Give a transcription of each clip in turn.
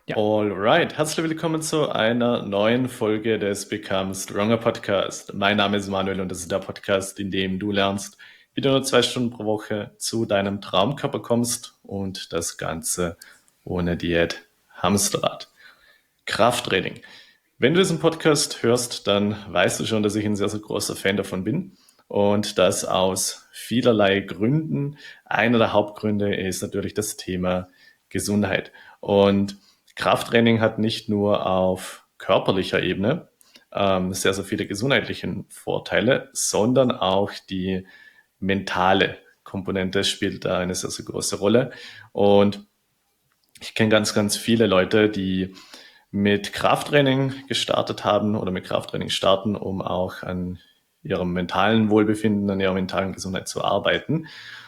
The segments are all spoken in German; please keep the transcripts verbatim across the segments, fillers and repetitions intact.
Ja, Alright, herzlich willkommen zu einer neuen Folge des Become Stronger Podcast. Mein Name ist Manuel und das ist der Podcast, in dem du lernst, wie du nur zwei Stunden pro Woche zu deinem Traumkörper kommst und das Ganze ohne Diät, Hamsterrad. Krafttraining. Wenn du diesen Podcast hörst, dann weißt du schon, dass ich ein sehr, sehr großer Fan davon bin und das aus vielerlei Gründen. Einer der Hauptgründe ist natürlich das Thema Gesundheit. Und Krafttraining hat nicht nur auf körperlicher Ebene ähm, sehr, sehr viele gesundheitliche Vorteile, sondern auch die mentale Komponente spielt da eine sehr, sehr große Rolle. Und ich kenne ganz, ganz viele Leute, die mit Krafttraining gestartet haben oder mit Krafttraining starten, um auch an ihrem mentalen Wohlbefinden, an ihrer mentalen Gesundheit zu arbeiten.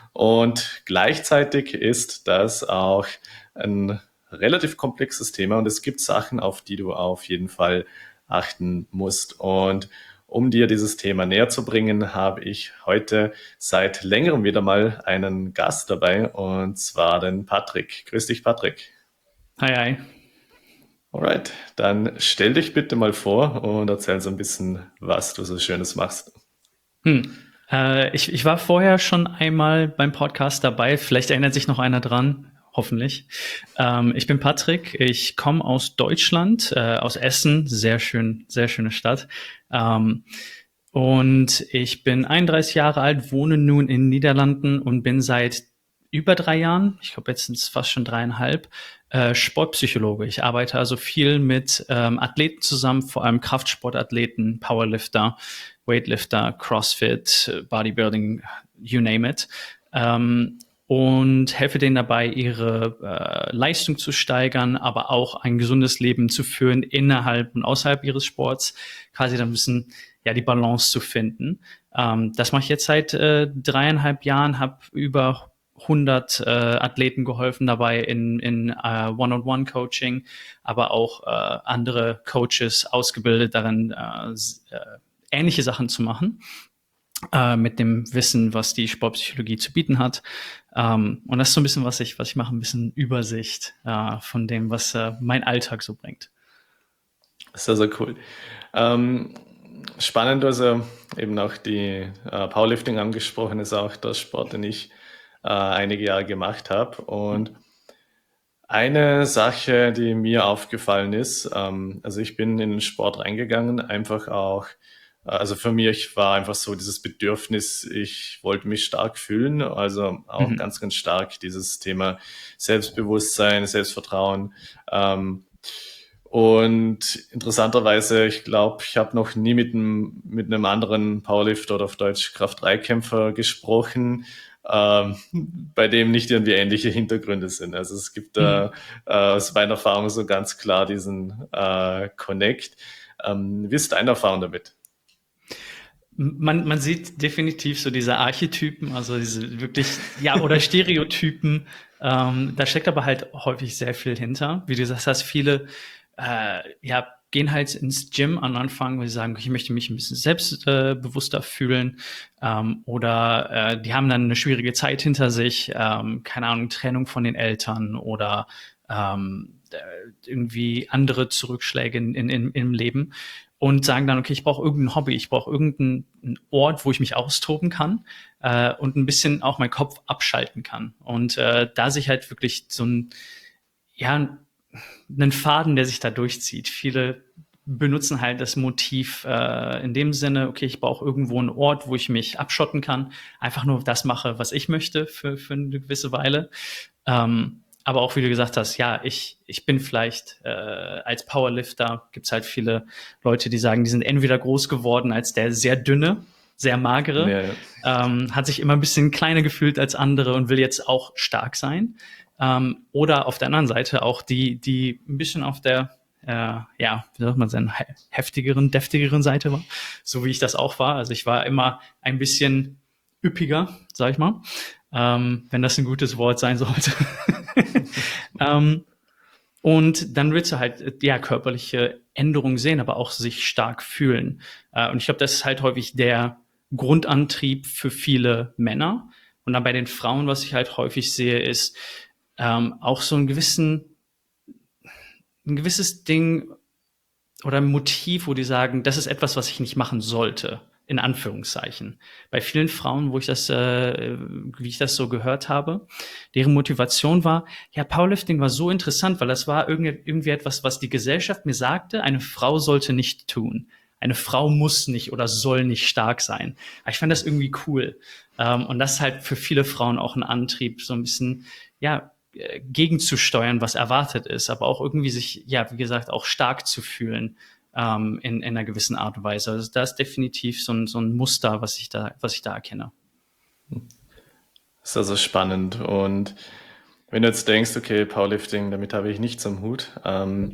Und gleichzeitig ist das auch ein relativ komplexes Thema und es gibt Sachen, auf die du auf jeden Fall achten musst. Und um dir dieses Thema näher zu bringen, habe ich heute seit längerem wieder mal einen Gast dabei und zwar den Patrick. Grüß dich, Patrick. hi, hi. Alright, dann stell dich bitte mal vor und erzähl so ein bisschen, was du so Schönes machst. Hm. Äh, ich, ich war vorher schon einmal beim Podcast dabei. Vielleicht erinnert sich noch einer dran. Hoffentlich. Ähm, ich bin Patrick. Ich komme aus Deutschland, äh, aus Essen. Sehr schön, sehr schöne Stadt. Ähm, und ich bin einunddreißig Jahre alt, wohne nun in den Niederlanden und bin seit über drei Jahren, ich glaube jetzt sind es fast schon dreieinhalb, äh, Sportpsychologe. Ich arbeite also viel mit ähm, Athleten zusammen, vor allem Kraftsportathleten, Powerlifter, Weightlifter, CrossFit, Bodybuilding, you name it. Ähm, und helfe denen dabei, ihre äh, Leistung zu steigern, aber auch ein gesundes Leben zu führen innerhalb und außerhalb ihres Sports, quasi dann ein bisschen ja die Balance zu finden. Ähm, das mache ich jetzt seit äh, dreieinhalb Jahren, habe über hundert äh, Athleten geholfen dabei in, in äh, One-on-One-Coaching, aber auch äh, andere Coaches ausgebildet darin, äh, äh, ähnliche Sachen zu machen, äh, mit dem Wissen, was die Sportpsychologie zu bieten hat. Ähm, und das ist so ein bisschen, was ich, was ich mache, ein bisschen Übersicht äh, von dem, was äh, mein Alltag so bringt. Sehr, sehr cool. Ähm, spannend, also eben auch die äh, Powerlifting angesprochen ist auch der Sport, den ich äh, einige Jahre gemacht habe. Und eine Sache, die mir aufgefallen ist, ähm, also ich bin in den Sport reingegangen, einfach auch, äh, also für mich war einfach so dieses Bedürfnis, ich wollte mich stark fühlen, also auch Mhm. ganz, ganz stark dieses Thema Selbstbewusstsein, Selbstvertrauen. Ähm, und interessanterweise, ich glaube, ich habe noch nie mit einem, mit einem anderen Powerlifter oder auf Deutsch Kraft-drei-Kämpfer gesprochen, ähm, bei dem nicht irgendwie ähnliche Hintergründe sind. Also es gibt da Mhm. äh, aus meiner Erfahrung so ganz klar diesen äh, Connect. Ähm, wie ist deine Erfahrung damit? Man, man sieht definitiv so diese Archetypen, also diese wirklich, ja, oder Stereotypen. Ähm, da steckt aber halt häufig sehr viel hinter. Wie du gesagt hast, viele äh, ja, gehen halt ins Gym am Anfang, weil sie sagen, ich möchte mich ein bisschen selbstbewusster äh, bewusster fühlen. Ähm, oder äh, die haben dann eine schwierige Zeit hinter sich, ähm, keine Ahnung, Trennung von den Eltern oder ähm, äh, irgendwie andere Zurückschläge in, in, in, im Leben und sagen dann, okay, ich brauche irgendein Hobby, ich brauche irgendeinen Ort, wo ich mich austoben kann äh, und ein bisschen auch meinen Kopf abschalten kann. Und äh, da sich halt wirklich so ein, ja, einen Faden, der sich da durchzieht. Viele benutzen halt das Motiv äh, in dem Sinne, okay, ich brauche irgendwo einen Ort, wo ich mich abschotten kann, einfach nur das mache, was ich möchte für, für eine gewisse Weile. Ähm, aber auch wie du gesagt hast, ja, ich, ich bin vielleicht äh, als Powerlifter, gibt's halt viele Leute, die sagen, die sind entweder groß geworden als der sehr dünne, sehr magere, Ja, ja. ähm, hat sich immer ein bisschen kleiner gefühlt als andere und will jetzt auch stark sein. Ähm, oder auf der anderen Seite auch die, die ein bisschen auf der, äh, ja, wie sagt man denn, heftigeren, deftigeren Seite war, so wie ich das auch war. Also ich war immer ein bisschen üppiger, sag ich mal, ähm, wenn das ein gutes Wort sein sollte. ähm, und dann willst du halt ja körperliche Änderungen sehen, aber auch sich stark fühlen. Äh, und ich glaube, das ist halt häufig der Grundantrieb für viele Männer. Und dann bei den Frauen, was ich halt häufig sehe, ist ähm, auch so einen gewissen ein gewisses Ding oder ein Motiv, wo die sagen, das ist etwas, was ich nicht machen sollte, in Anführungszeichen. Bei vielen Frauen, wo ich das, äh, wie ich das so gehört habe, deren Motivation war, ja, Powerlifting war so interessant, weil das war irgendwie, irgendwie etwas, was die Gesellschaft mir sagte, eine Frau sollte nicht tun. Eine Frau muss nicht oder soll nicht stark sein. Aber ich fand das irgendwie cool. Ähm, und das ist halt für viele Frauen auch ein Antrieb, so ein bisschen, ja, äh, gegenzusteuern, was erwartet ist, aber auch irgendwie sich, ja, wie gesagt, auch stark zu fühlen ähm, in, in einer gewissen Art und Weise. Also da ist definitiv so ein, so ein Muster, was ich da, was ich da erkenne. Das ist also spannend. Und wenn du jetzt denkst, okay, Powerlifting, damit habe ich nichts am Hut. Ähm,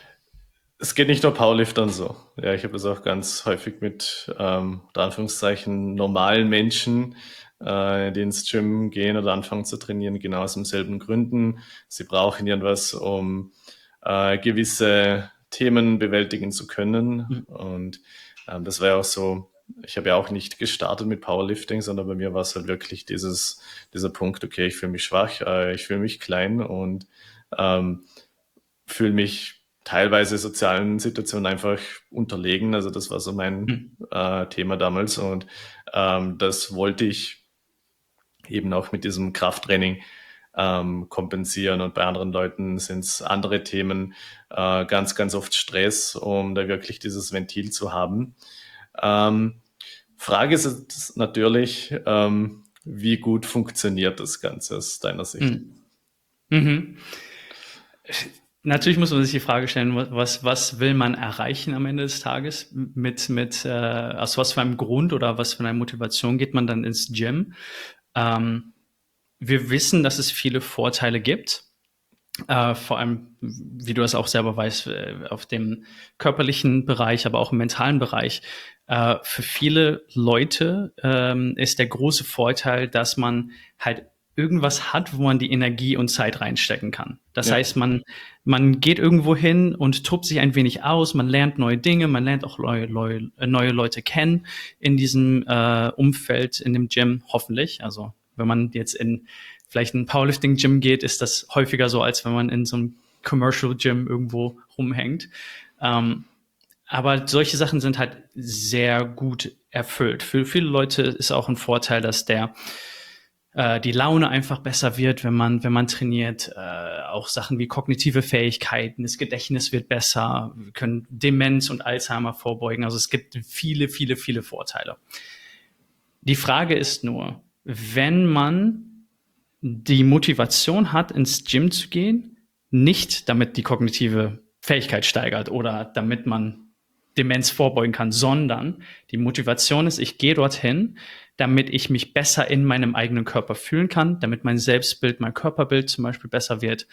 es geht nicht nur Powerliftern so. Ja, ich habe das auch ganz häufig mit, ähm, unter Anführungszeichen, normalen Menschen, äh, die ins Gym gehen oder anfangen zu trainieren, genau aus demselben Gründen. Sie brauchen irgendwas, um äh, gewisse Themen bewältigen zu können. Mhm. Und ähm, das war ja auch so, ich habe ja auch nicht gestartet mit Powerlifting, sondern bei mir war es halt wirklich dieses, dieser Punkt, okay, ich fühle mich schwach, äh, ich fühle mich klein und ähm, fühle mich teilweise sozialen Situationen einfach unterlegen. Also das war so mein Mhm. äh, Thema damals und ähm, das wollte ich eben auch mit diesem Krafttraining ähm, kompensieren. Und bei anderen Leuten sind es andere Themen, äh, ganz, ganz oft Stress, um da wirklich dieses Ventil zu haben. Ähm, Frage ist jetzt natürlich, ähm, wie gut funktioniert das Ganze aus deiner Sicht? Mhm. Mhm. Natürlich muss man sich die Frage stellen, was, was will man erreichen am Ende des Tages? Mit, mit, äh, aus was für einem Grund oder was für einer Motivation geht man dann ins Gym? Ähm, wir wissen, dass es viele Vorteile gibt. Äh, vor allem, wie du das auch selber weißt, äh, auf dem körperlichen Bereich, aber auch im mentalen Bereich. Äh, für viele Leute ähm, ist der große Vorteil, dass man halt irgendwas hat, wo man die Energie und Zeit reinstecken kann. Das Ja. heißt, man, man geht irgendwo hin und tobt sich ein wenig aus, man lernt neue Dinge, man lernt auch neue, neue, neue Leute kennen in diesem äh, Umfeld, in dem Gym, hoffentlich. Also wenn man jetzt in vielleicht ein Powerlifting-Gym geht, ist das häufiger so, als wenn man in so einem Commercial-Gym irgendwo rumhängt. Ähm, aber solche Sachen sind halt sehr gut erfüllt. Für viele Leute ist auch ein Vorteil, dass der äh, die Laune einfach besser wird, wenn man wenn man trainiert. Äh, auch Sachen wie kognitive Fähigkeiten, das Gedächtnis wird besser, wir können Demenz und Alzheimer vorbeugen. Also es gibt viele, viele, viele Vorteile. Die Frage ist nur, wenn man die Motivation hat, ins Gym zu gehen, nicht damit die kognitive Fähigkeit steigert oder damit man Demenz vorbeugen kann, sondern die Motivation ist, ich gehe dorthin, damit ich mich besser in meinem eigenen Körper fühlen kann, damit mein Selbstbild, mein Körperbild zum Beispiel besser wird.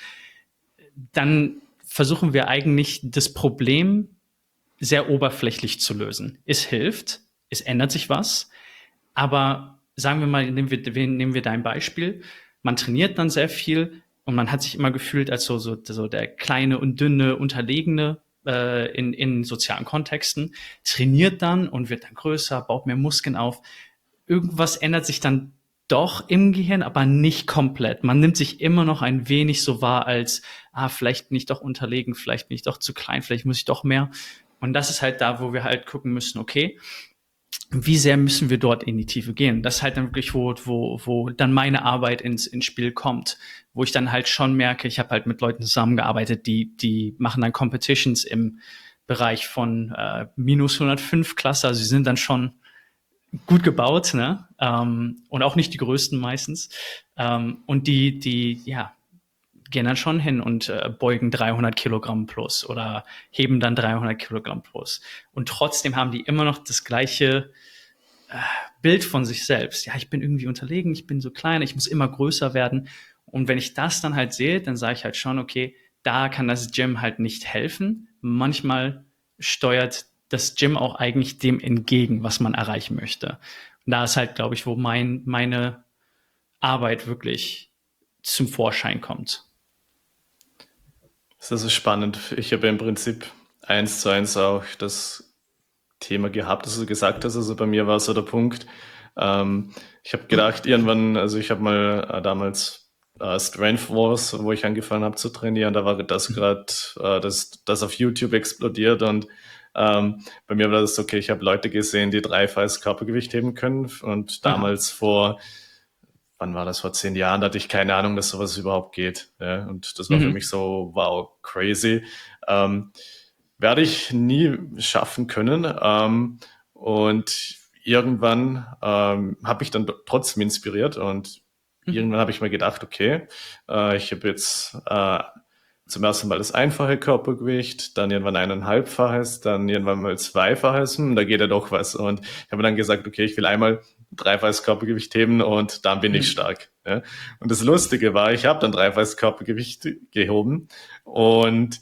Dann versuchen wir eigentlich das Problem sehr oberflächlich zu lösen. Es hilft, es ändert sich was, aber sagen wir mal, nehmen wir, nehmen wir dein Beispiel, man trainiert dann sehr viel und man hat sich immer gefühlt als so, so, so der kleine und dünne Unterlegene äh, in, in sozialen Kontexten, trainiert dann und wird dann größer, baut mehr Muskeln auf. Irgendwas ändert sich dann doch im Gehirn, aber nicht komplett. Man nimmt sich immer noch ein wenig so wahr als, ah, vielleicht bin ich doch unterlegen, vielleicht bin ich doch zu klein, vielleicht muss ich doch mehr. Und das ist halt da, wo wir halt gucken müssen, okay, wie sehr müssen wir dort in die Tiefe gehen? Das ist halt dann wirklich, wo, wo, wo dann meine Arbeit ins, ins Spiel kommt, wo ich dann halt schon merke, ich habe halt mit Leuten zusammengearbeitet, die, die machen dann Competitions im Bereich von äh, minus hundertfünf Klasse, also sie sind dann schon gut gebaut, ne? Ähm, und auch nicht die größten meistens. Ähm, und die, die, ja, gehen dann schon hin und äh, beugen dreihundert Kilogramm plus oder heben dann dreihundert Kilogramm plus. Und trotzdem haben die immer noch das gleiche äh, Bild von sich selbst. Ja, ich bin irgendwie unterlegen, ich bin so klein, ich muss immer größer werden. Und wenn ich das dann halt sehe, dann sage ich halt schon, okay, da kann das Gym halt nicht helfen. Manchmal steuert das Gym auch eigentlich dem entgegen, was man erreichen möchte. Und da ist halt, glaube ich, wo mein, meine Arbeit wirklich zum Vorschein kommt. Das ist spannend. Ich habe im Prinzip eins zu eins auch das Thema gehabt, das du gesagt hast. Also bei mir war so der Punkt. Ähm, ich habe gedacht, irgendwann, also ich habe mal äh, damals äh, Strength Wars, wo ich angefangen habe zu trainieren, da war das gerade, äh, das, das auf YouTube explodiert und ähm, bei mir war das okay, ich habe Leute gesehen, die dreifaches Körpergewicht heben können und Aha. damals vor, wann war das, vor zehn Jahren, da hatte ich keine Ahnung, dass sowas überhaupt geht. Ja? Und das war für mich Mhm. so, wow, crazy. Ähm, werde ich nie schaffen können. Ähm, und irgendwann ähm, habe ich dann do- trotzdem inspiriert und Mhm. irgendwann habe ich mir gedacht, okay, äh, ich habe jetzt äh, zum ersten Mal das einfache Körpergewicht, dann irgendwann eineinhalbfaches, dann irgendwann mal zweifaches, hm, da geht ja doch was. Und ich habe dann gesagt, okay, ich will einmal dreifaches Körpergewicht heben und dann bin ich Mhm. stark. Ja. Und das Lustige war, ich habe dann dreifaches Körpergewicht gehoben und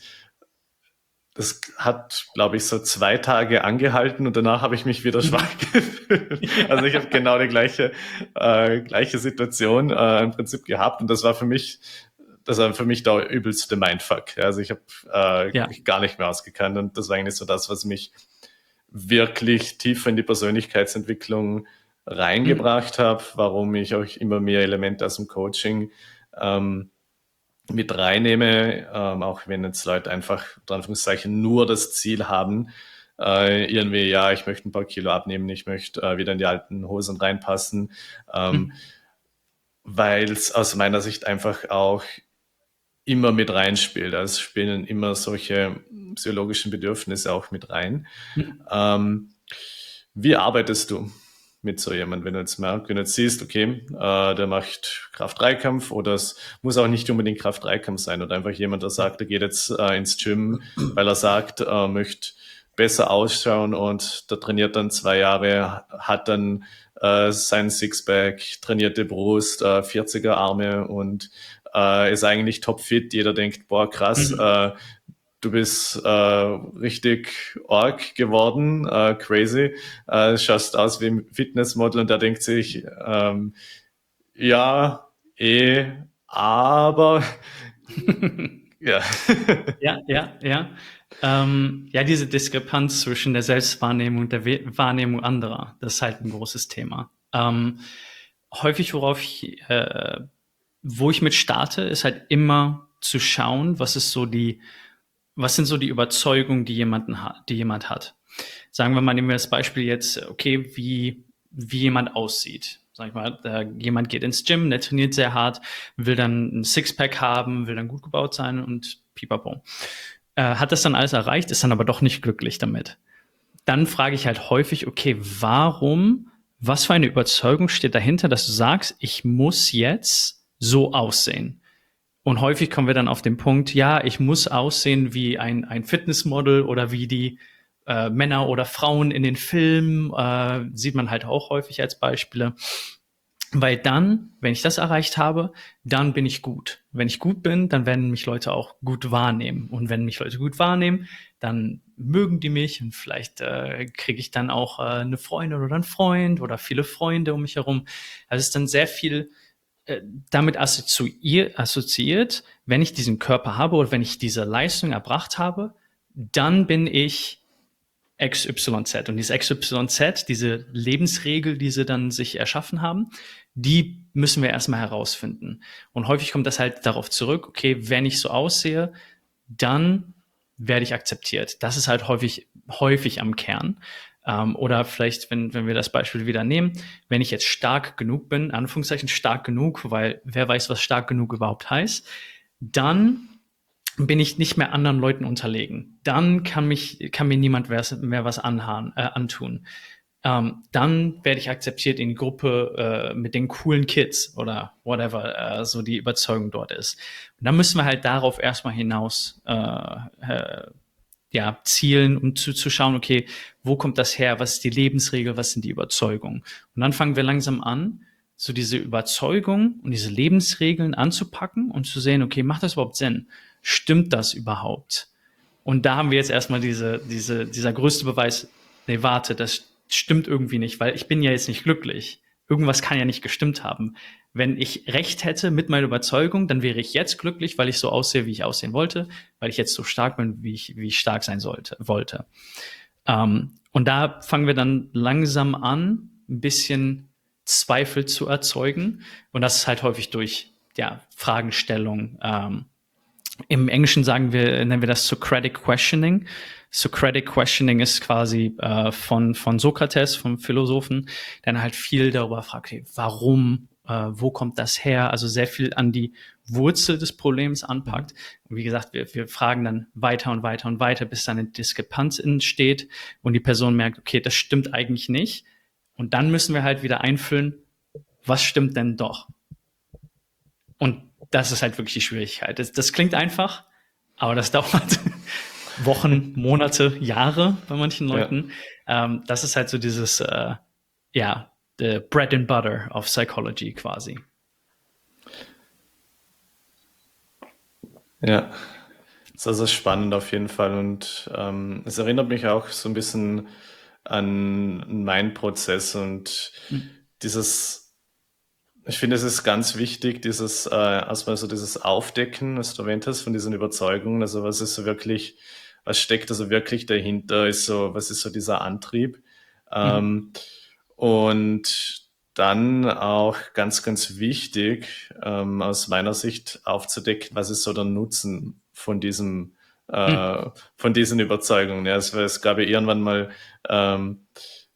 das hat, glaube ich, so zwei Tage angehalten und danach habe ich mich wieder schwach Mhm. gefühlt. Also ich habe Ja. genau die gleiche, äh, gleiche Situation äh, im Prinzip gehabt und das war für mich, das war für mich der übelste Mindfuck. Ja, also ich habe äh, Ja. mich gar nicht mehr ausgekannt und das war eigentlich so das, was mich wirklich tiefer in die Persönlichkeitsentwicklung Mhm. reingebracht habe, warum ich auch immer mehr Elemente aus dem Coaching ähm, mit reinnehme, ähm, auch wenn jetzt Leute einfach, in Anführungszeichen, nur das Ziel haben, äh, irgendwie, ja, ich möchte ein paar Kilo abnehmen, ich möchte äh, wieder in die alten Hosen reinpassen, ähm, Mhm. weil es aus meiner Sicht einfach auch immer mit reinspielt. Also es spielen immer solche psychologischen Bedürfnisse auch mit rein. Mhm. Ähm, wie arbeitest du mit so jemandem, wenn du jetzt merkst, wenn du jetzt siehst, okay, äh, der macht Kraft-Dreikampf oder es muss auch nicht unbedingt Kraft-Dreikampf sein oder einfach jemand, der sagt, der geht jetzt äh, ins Gym, weil er sagt, er möchte besser ausschauen und der trainiert dann zwei Jahre, hat dann äh, sein Sixpack, trainierte Brust, äh, vierziger Arme und äh, ist eigentlich topfit. Jeder denkt, boah, krass, Mhm. äh, du bist äh, richtig arg geworden, äh, crazy, äh, schaust aus wie ein Fitnessmodel und der denkt sich, ähm, ja, eh, aber ja. Ja, ja, ja. Ähm, ja, diese Diskrepanz zwischen der Selbstwahrnehmung und der We Wahrnehmung anderer, das ist halt ein großes Thema. Ähm, häufig, worauf ich, äh, wo ich mit starte, ist halt immer zu schauen, was ist so die, was sind so die Überzeugungen, die jemanden hat, die jemand hat. Sagen wir mal, nehmen wir das Beispiel jetzt, okay, wie, wie jemand aussieht. Sag ich mal, da, jemand geht ins Gym, der trainiert sehr hart, will dann ein Sixpack haben, will dann gut gebaut sein und pipapo. Äh, hat das dann alles erreicht, ist dann aber doch nicht glücklich damit. Dann frage ich halt häufig, okay, warum, was für eine Überzeugung steht dahinter, dass du sagst, ich muss jetzt so aussehen? Und häufig kommen wir dann auf den Punkt, ja, ich muss aussehen wie ein, ein Fitnessmodel oder wie die äh, Männer oder Frauen in den Filmen, äh, sieht man halt auch häufig als Beispiele. Weil dann, wenn ich das erreicht habe, dann bin ich gut. Wenn ich gut bin, dann werden mich Leute auch gut wahrnehmen. Und wenn mich Leute gut wahrnehmen, dann mögen die mich und vielleicht äh, kriege ich dann auch äh, eine Freundin oder einen Freund oder viele Freunde um mich herum. Also es ist dann sehr viel äh, damit assoziiert, assoziiert, wenn ich diesen Körper habe oder wenn ich diese Leistung erbracht habe, dann bin ich X Y Z. Und dieses X Y Z, diese Lebensregel, die sie dann sich erschaffen haben, die müssen wir erstmal herausfinden. Und häufig kommt das halt darauf zurück, okay, wenn ich so aussehe, dann werde ich akzeptiert. Das ist halt häufig, häufig am Kern. Ähm, oder vielleicht, wenn, wenn wir das Beispiel wieder nehmen, wenn ich jetzt stark genug bin, Anführungszeichen stark genug, weil wer weiß, was stark genug überhaupt heißt, dann bin ich nicht mehr anderen Leuten unterlegen. Dann kann mich, kann mir niemand mehr was anhaben, äh, antun. Ähm, dann werde ich akzeptiert in die Gruppe äh, mit den coolen Kids oder whatever äh, so die Überzeugung dort ist. Und dann müssen wir halt darauf erstmal hinaus äh, äh, ja, zielen, um zu, zu schauen, okay, wo kommt das her? Was ist die Lebensregel? Was sind die Überzeugungen? Und dann fangen wir langsam an, so diese Überzeugung und diese Lebensregeln anzupacken und zu sehen, okay, macht das überhaupt Sinn? Stimmt das überhaupt? Und da haben wir jetzt erstmal diese, diese, dieser größte Beweis, nee, warte, das stimmt irgendwie nicht, weil ich bin ja jetzt nicht glücklich. Irgendwas kann ja nicht gestimmt haben. Wenn ich recht hätte mit meiner Überzeugung, dann wäre ich jetzt glücklich, weil ich so aussehe, wie ich aussehen wollte, weil ich jetzt so stark bin, wie ich, wie ich stark sein sollte, wollte. Ähm, und da fangen wir dann langsam an, ein bisschen Zweifel zu erzeugen. Und das ist halt häufig durch ja, Fragestellung. Ähm, Im Englischen sagen wir, nennen wir das Socratic Questioning. Socratic Questioning ist quasi äh, von, von Sokrates, vom Philosophen, der dann halt viel darüber fragt, okay, warum, äh, wo kommt das her? Also sehr viel an die Wurzel des Problems anpackt. Und wie gesagt, wir, wir fragen dann weiter und weiter und weiter, bis dann eine Diskrepanz entsteht und die Person merkt, okay, das stimmt eigentlich nicht. Und dann müssen wir halt wieder einfüllen, was stimmt denn doch? Und das ist halt wirklich die Schwierigkeit. Das, das klingt einfach, aber das dauert Wochen, Monate, Jahre bei manchen Leuten. Ja. Ähm, das ist halt so dieses, äh, ja, the bread and butter of psychology quasi. Ja, das ist also spannend auf jeden Fall und ähm, es erinnert mich auch so ein bisschen an meinen Prozess und mhm. dieses, ich finde, es ist ganz wichtig, dieses äh, erstmal so dieses Aufdecken, was du erwähnt hast, von diesen Überzeugungen, also was ist so wirklich, was steckt also wirklich dahinter, ist so, was ist so dieser Antrieb mhm. ähm, und dann auch ganz, ganz wichtig, ähm, aus meiner Sicht aufzudecken, was ist so der Nutzen von diesem, äh, hm. von diesen Überzeugungen. Ja, es, es gab ja irgendwann mal, ähm,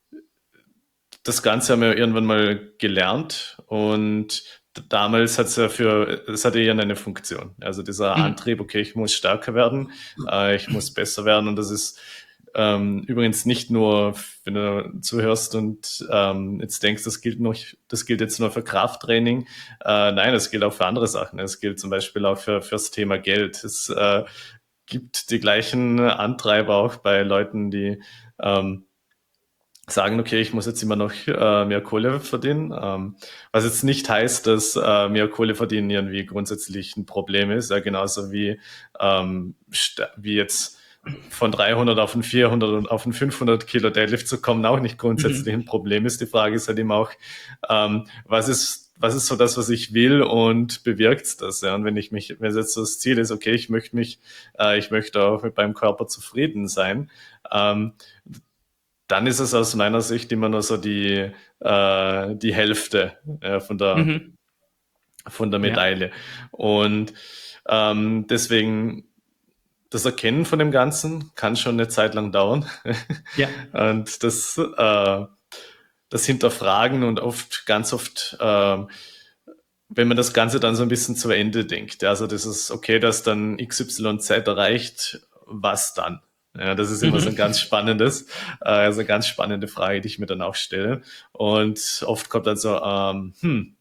das Ganze haben wir irgendwann mal gelernt und damals hat es ja für, es hatte ja eine Funktion. Also dieser hm. Antrieb, okay, ich muss stärker werden, äh, ich muss besser werden und das ist Ähm, übrigens nicht nur, wenn du zuhörst und ähm, jetzt denkst, das gilt noch, das gilt jetzt nur für Krafttraining. Äh, nein, das gilt auch für andere Sachen. Es gilt zum Beispiel auch für fürs Thema Geld. Es äh, gibt die gleichen Antreiber auch bei Leuten, die ähm, sagen, okay, ich muss jetzt immer noch äh, mehr Kohle verdienen. Ähm, was jetzt nicht heißt, dass äh, mehr Kohle verdienen irgendwie grundsätzlich ein Problem ist. Ja, genauso wie ähm, wie jetzt von dreihundert auf ein vierhundert und auf ein fünfhundert Kilo Deadlift zu kommen, auch nicht grundsätzlich mhm. ein Problem ist. Die Frage ist halt eben auch, ähm, was ist, was ist so das, was ich will und bewirkt das? Ja? Und wenn ich mich, wenn jetzt so das Ziel ist, okay, ich möchte mich, äh, ich möchte auch mit meinem Körper zufrieden sein, ähm, dann ist es aus meiner Sicht immer nur so die, äh, die Hälfte äh, von der, mhm. von der Medaille. Ja. Und ähm, deswegen, das Erkennen von dem Ganzen kann schon eine Zeit lang dauern. Ja. Und das, äh, das Hinterfragen und oft, ganz oft, äh, wenn man das Ganze dann so ein bisschen zu Ende denkt, also das ist okay, dass dann X Y Z erreicht, was dann? Ja, das ist immer mhm. so ein ganz spannendes, äh, also eine ganz spannende Frage, die ich mir dann auch stelle. Und oft kommt dann so, ähm, hm,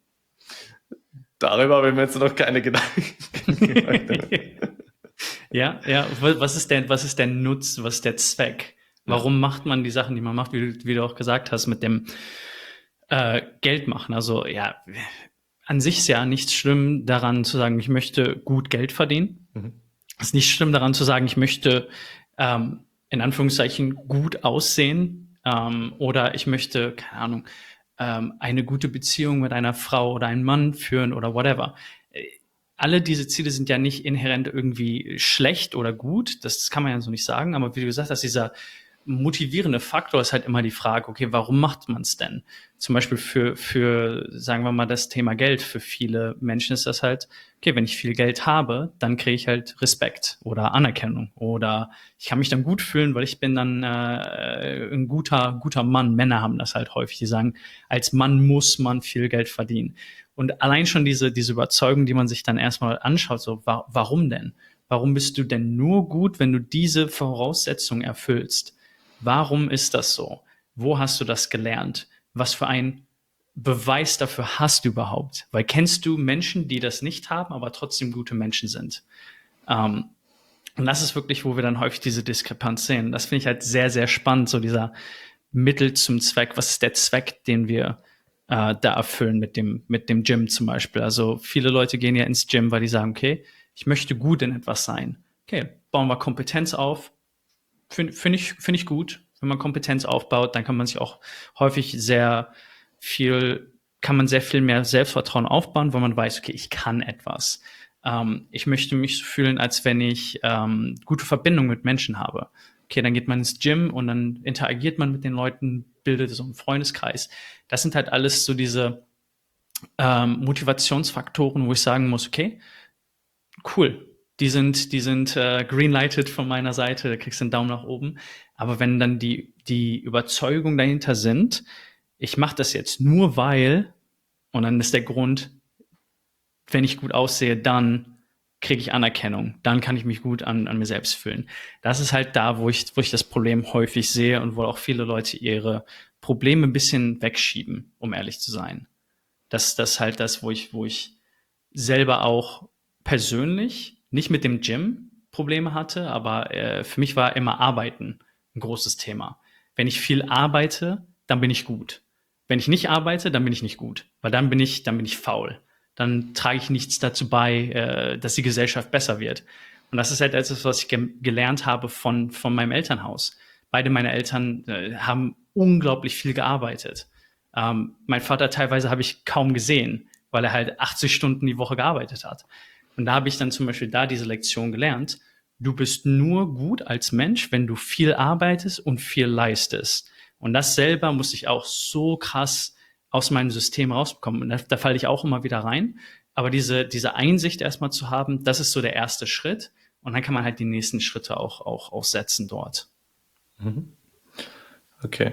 darüber habe ich mir jetzt noch keine Gedanken gemacht. Ja, ja. Was ist denn, was ist der Nutzen, was ist der Zweck? Warum ja. macht man die Sachen, die man macht, wie, wie du auch gesagt hast, mit dem äh, Geld machen? Also ja, an sich ist ja nichts schlimm daran zu sagen, ich möchte gut Geld verdienen. Mhm. Es ist nicht schlimm daran zu sagen, ich möchte ähm, in Anführungszeichen gut aussehen ähm, oder ich möchte, keine Ahnung, ähm, eine gute Beziehung mit einer Frau oder einem Mann führen oder whatever. Alle diese Ziele sind ja nicht inhärent irgendwie schlecht oder gut, das kann man ja so nicht sagen, aber wie du gesagt hast, dieser motivierende Faktor ist halt immer die Frage, okay, warum macht man es denn? Zum Beispiel für, für, sagen wir mal, das Thema Geld. Für viele Menschen ist das halt, okay, wenn ich viel Geld habe, dann kriege ich halt Respekt oder Anerkennung oder ich kann mich dann gut fühlen, weil ich bin dann äh, ein guter, guter Mann. Männer haben das halt häufig, die sagen, als Mann muss man viel Geld verdienen. Und allein schon diese, diese Überzeugung, die man sich dann erstmal anschaut, so, wa- warum denn? Warum bist du denn nur gut, wenn du diese Voraussetzungen erfüllst? Warum ist das so? Wo hast du das gelernt? Was für ein Beweis dafür hast du überhaupt? Weil kennst du Menschen, die das nicht haben, aber trotzdem gute Menschen sind? Ähm, und das ist wirklich, wo wir dann häufig diese Diskrepanz sehen. Das finde ich halt sehr, sehr spannend, so dieser Mittel zum Zweck. Was ist der Zweck, den wir äh, da erfüllen mit dem, mit dem Gym zum Beispiel? Also viele Leute gehen ja ins Gym, weil die sagen, okay, ich möchte gut in etwas sein. Okay, bauen wir Kompetenz auf. Finde find ich, find ich gut. Wenn man Kompetenz aufbaut, dann kann man sich auch häufig sehr viel, kann man sehr viel mehr Selbstvertrauen aufbauen, weil man weiß, okay, ich kann etwas. Ähm, ich möchte mich so fühlen, als wenn ich ähm, gute Verbindung mit Menschen habe. Okay, dann geht man ins Gym und dann interagiert man mit den Leuten, bildet so einen Freundeskreis. Das sind halt alles so diese ähm, Motivationsfaktoren, wo ich sagen muss, okay, cool, die sind, die sind äh, greenlighted von meiner Seite, da kriegst du einen Daumen nach oben. Aber wenn dann die, die Überzeugung dahinter sind, ich mache das jetzt nur weil, und dann ist der Grund, wenn ich gut aussehe, dann kriege ich Anerkennung, dann kann ich mich gut an, an mir selbst fühlen. Das ist halt da, wo ich, wo ich das Problem häufig sehe und wo auch viele Leute ihre Probleme ein bisschen wegschieben, um ehrlich zu sein. Das, das ist halt das, wo ich, wo ich selber auch persönlich nicht mit dem Gym Probleme hatte, aber äh, für mich war immer Arbeiten ein großes Thema. Wenn ich viel arbeite, dann bin ich gut. Wenn ich nicht arbeite, dann bin ich nicht gut, weil dann bin ich, dann bin ich faul. Dann trage ich nichts dazu bei, äh, dass die Gesellschaft besser wird. Und das ist halt etwas, was ich ge gelernt habe von, von meinem Elternhaus. Beide meine Eltern äh, haben unglaublich viel gearbeitet. Ähm, mein Vater teilweise habe ich kaum gesehen, weil er halt achtzig Stunden die Woche gearbeitet hat. Und da habe ich dann zum Beispiel da diese Lektion gelernt. Du bist nur gut als Mensch, wenn du viel arbeitest und viel leistest. Und das selber musste ich auch so krass aus meinem System rausbekommen. Und da, da falle ich auch immer wieder rein. Aber diese, diese Einsicht erstmal zu haben, das ist so der erste Schritt. Und dann kann man halt die nächsten Schritte auch, auch, auch setzen dort. Mhm. Okay.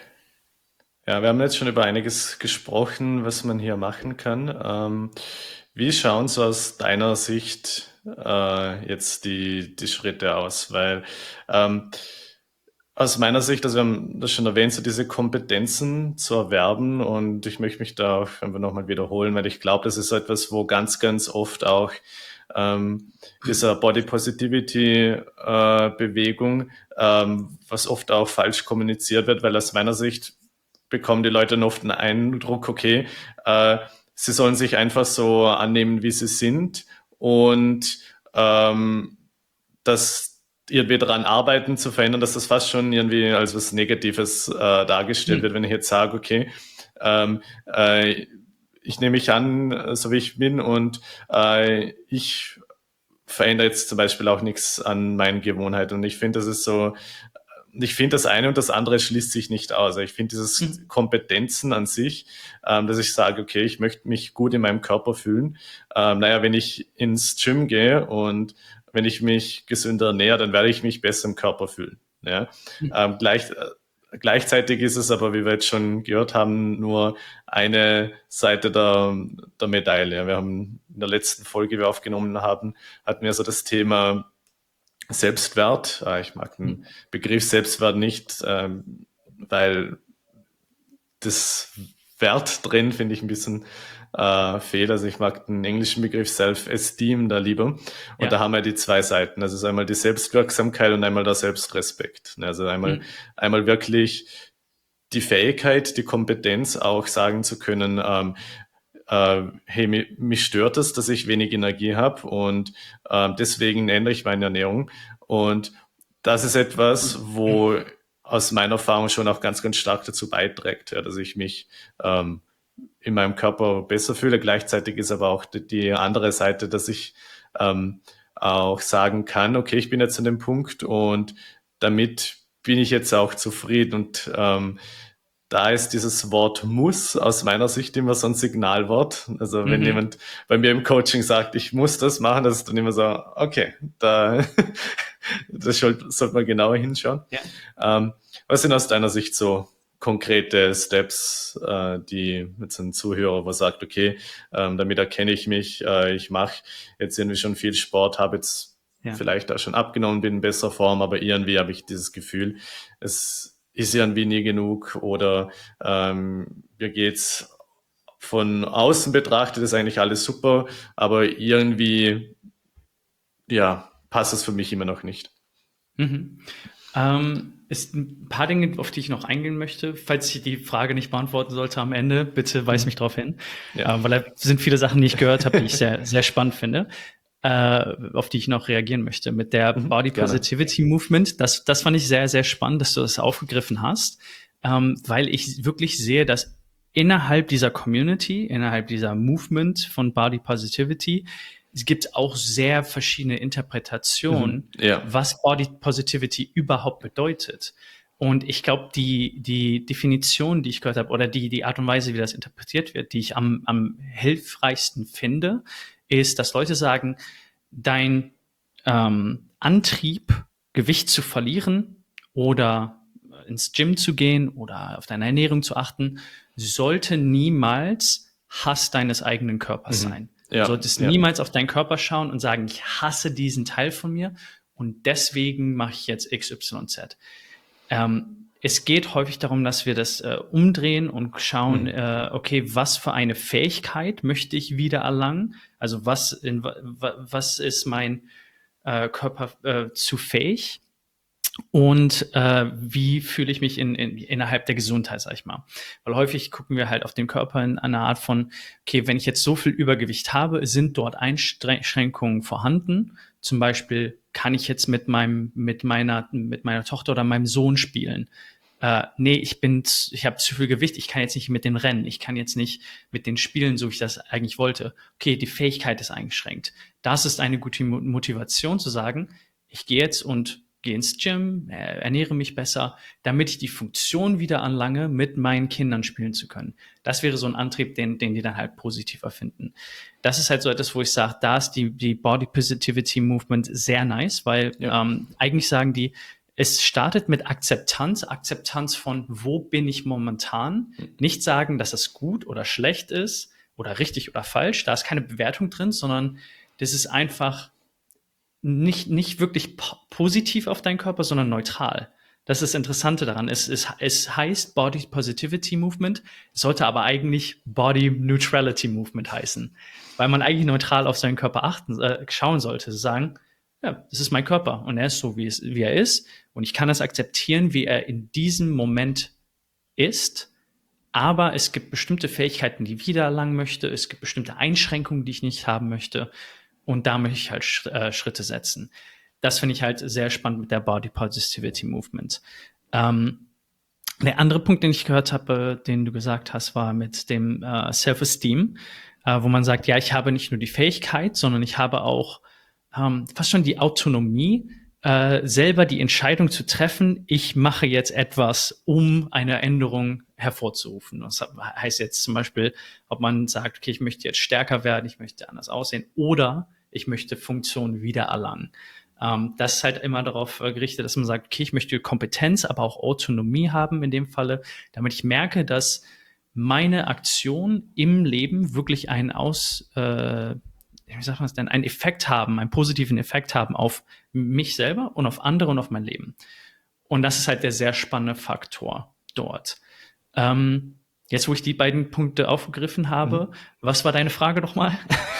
Ja, wir haben jetzt schon über einiges gesprochen, was man hier machen kann. Ähm, wie schauen so aus deiner Sicht äh, jetzt die, die Schritte aus? Weil ähm, aus meiner Sicht, also wir haben das schon erwähnt, so diese Kompetenzen zu erwerben, und ich möchte mich da auch einfach nochmal wiederholen, weil ich glaube, das ist so etwas, wo ganz, ganz oft auch ähm, dieser Body Positivity äh, Bewegung, ähm, was oft auch falsch kommuniziert wird, weil aus meiner Sicht bekommen die Leute dann oft einen Eindruck, okay, äh, sie sollen sich einfach so annehmen, wie sie sind, und ähm, dass irgendwie daran arbeiten zu verändern, dass das fast schon irgendwie als was Negatives äh, dargestellt wird, wenn ich jetzt sage, okay, ähm, äh, ich nehme mich an, so wie ich bin, und äh, ich verändere jetzt zum Beispiel auch nichts an meinen Gewohnheiten. Und ich finde, das ist so, ich finde, das eine und das andere schließt sich nicht aus. Ich finde dieses Mhm. Kompetenzen an sich, ähm, dass ich sage, okay, ich möchte mich gut in meinem Körper fühlen. Ähm, naja, wenn ich ins Gym gehe und wenn ich mich gesünder ernähre, dann werde ich mich besser im Körper fühlen. Ja? Ähm, gleich, äh, gleichzeitig ist es aber, wie wir jetzt schon gehört haben, nur eine Seite der, der Medaille. Wir haben in der letzten Folge, die wir aufgenommen haben, hatten wir so das Thema Selbstwert. Äh, Ich mag den Begriff Selbstwert nicht, ähm, weil das Wert drin finde ich ein bisschen äh, fehl. Also ich mag den englischen Begriff Self-Esteem da lieber. Und da Ja. haben wir die zwei Seiten. Also es ist einmal die Selbstwirksamkeit und einmal der Selbstrespekt. Also einmal, Mhm. einmal wirklich die Fähigkeit, die Kompetenz auch sagen zu können, ähm, äh, hey, mi- mich stört es, dass ich wenig Energie habe, und ähm, deswegen ändere ich meine Ernährung. Und das ist etwas, wo aus meiner Erfahrung schon auch ganz, ganz stark dazu beiträgt, ja, dass ich mich ähm, in meinem Körper besser fühle. Gleichzeitig ist aber auch die, die andere Seite, dass ich ähm, auch sagen kann, okay, ich bin jetzt an dem Punkt, und damit bin ich jetzt auch zufrieden. Und ähm, da ist dieses Wort muss aus meiner Sicht immer so ein Signalwort. Also wenn Mhm. jemand bei mir im Coaching sagt, ich muss das machen, das ist dann immer so, okay, da das sollte, sollte man genauer hinschauen. Ja. Ähm, was sind aus deiner Sicht so konkrete Steps, äh, die jetzt ein Zuhörer, wo sagt, okay, ähm, damit erkenne ich mich, äh, ich mache jetzt irgendwie schon viel Sport, habe jetzt Ja. vielleicht auch schon abgenommen, bin in besserer Form, aber irgendwie habe ich dieses Gefühl, es ist irgendwie nie genug, oder ähm, mir geht's von außen betrachtet, ist eigentlich alles super, aber irgendwie, ja, passt es für mich immer noch nicht. Mhm. Ähm, ist ein paar Dinge, auf die ich noch eingehen möchte. Falls ich die Frage nicht beantworten sollte am Ende, bitte weis mich Mhm. darauf hin. Ja. Äh, weil da sind viele Sachen, die ich gehört habe, die ich sehr, sehr spannend finde, äh, auf die ich noch reagieren möchte. Mit der Mhm. Body Gerne. Positivity Movement, das, das fand ich sehr, sehr spannend, dass du das aufgegriffen hast, ähm, weil ich wirklich sehe, dass innerhalb dieser Community, innerhalb dieser Movement von Body Positivity, es gibt auch sehr verschiedene Mhm. Interpretationen, Ja. was Body Positivity überhaupt bedeutet. Und ich glaube, die, die Definition, die ich gehört habe, oder die, die Art und Weise, wie das interpretiert wird, die ich am, am hilfreichsten finde, ist, dass Leute sagen, dein ähm, Antrieb, Gewicht zu verlieren oder ins Gym zu gehen oder auf deine Ernährung zu achten, sollte niemals Hass deines eigenen Körpers Mhm. sein. Ja, Du solltest ja. niemals auf deinen Körper schauen und sagen, ich hasse diesen Teil von mir und deswegen mache ich jetzt X Y Z. Ähm, es geht häufig darum, dass wir das äh, umdrehen und schauen, Mhm. äh, okay, was für eine Fähigkeit möchte ich wieder erlangen? Also was, in, wa- was ist mein äh, Körper äh, zu fähig? Und äh, wie fühle ich mich in, in, innerhalb der Gesundheit, sag ich mal. Weil häufig gucken wir halt auf den Körper in einer Art von, okay, wenn ich jetzt so viel Übergewicht habe, sind dort Einschränkungen vorhanden. Zum Beispiel kann ich jetzt mit meinem, mit meiner, mit meiner Tochter oder meinem Sohn spielen. Äh, nee, ich bin, ich habe zu viel Gewicht, ich kann jetzt nicht mit den rennen, ich kann jetzt nicht mit den spielen, so wie ich das eigentlich wollte. Okay, die Fähigkeit ist eingeschränkt. Das ist eine gute Motivation zu sagen, ich gehe jetzt und gehe ins Gym, ernähre mich besser, damit ich die Funktion wieder anlange, mit meinen Kindern spielen zu können. Das wäre so ein Antrieb, den, den die dann halt positiver finden. Das ist halt so etwas, wo ich sage, da ist die, die Body Positivity Movement sehr nice, weil Ja. ähm, eigentlich sagen die, es startet mit Akzeptanz, Akzeptanz von, wo bin ich momentan, nicht sagen, dass es gut oder schlecht ist oder richtig oder falsch, da ist keine Bewertung drin, sondern das ist einfach nicht, nicht wirklich po positiv auf deinen Körper, sondern neutral. Das ist das Interessante daran. Es, es, es heißt Body Positivity Movement, es sollte aber eigentlich Body Neutrality Movement heißen, weil man eigentlich neutral auf seinen Körper achten, äh, schauen sollte, sagen, ja, das ist mein Körper und er ist so, wie, es, wie er ist und ich kann das akzeptieren, wie er in diesem Moment ist, aber es gibt bestimmte Fähigkeiten, die ich wieder erlangen möchte, es gibt bestimmte Einschränkungen, die ich nicht haben möchte und da möchte ich halt Sch äh, Schritte setzen. Das finde ich halt sehr spannend mit der Body Positivity Movement. Ähm, der andere Punkt, den ich gehört habe, den du gesagt hast, war mit dem äh, Self-Esteem, äh, wo man sagt, ja, ich habe nicht nur die Fähigkeit, sondern ich habe auch ähm, fast schon die Autonomie, äh, selber die Entscheidung zu treffen, ich mache jetzt etwas, um eine Änderung hervorzurufen. Das heißt jetzt zum Beispiel, ob man sagt, okay, ich möchte jetzt stärker werden, ich möchte anders aussehen oder ich möchte Funktion wieder erlangen. Ähm, das ist halt immer darauf äh, gerichtet, dass man sagt, okay, ich möchte Kompetenz, aber auch Autonomie haben in dem Falle, damit ich merke, dass meine Aktion im Leben wirklich einen aus, äh, wie sagt man das denn, einen Effekt haben, einen positiven Effekt haben auf mich selber und auf andere und auf mein Leben. Und das ist halt der sehr spannende Faktor dort. Ähm, Jetzt, wo ich die beiden Punkte aufgegriffen habe, mhm. Was war deine Frage nochmal?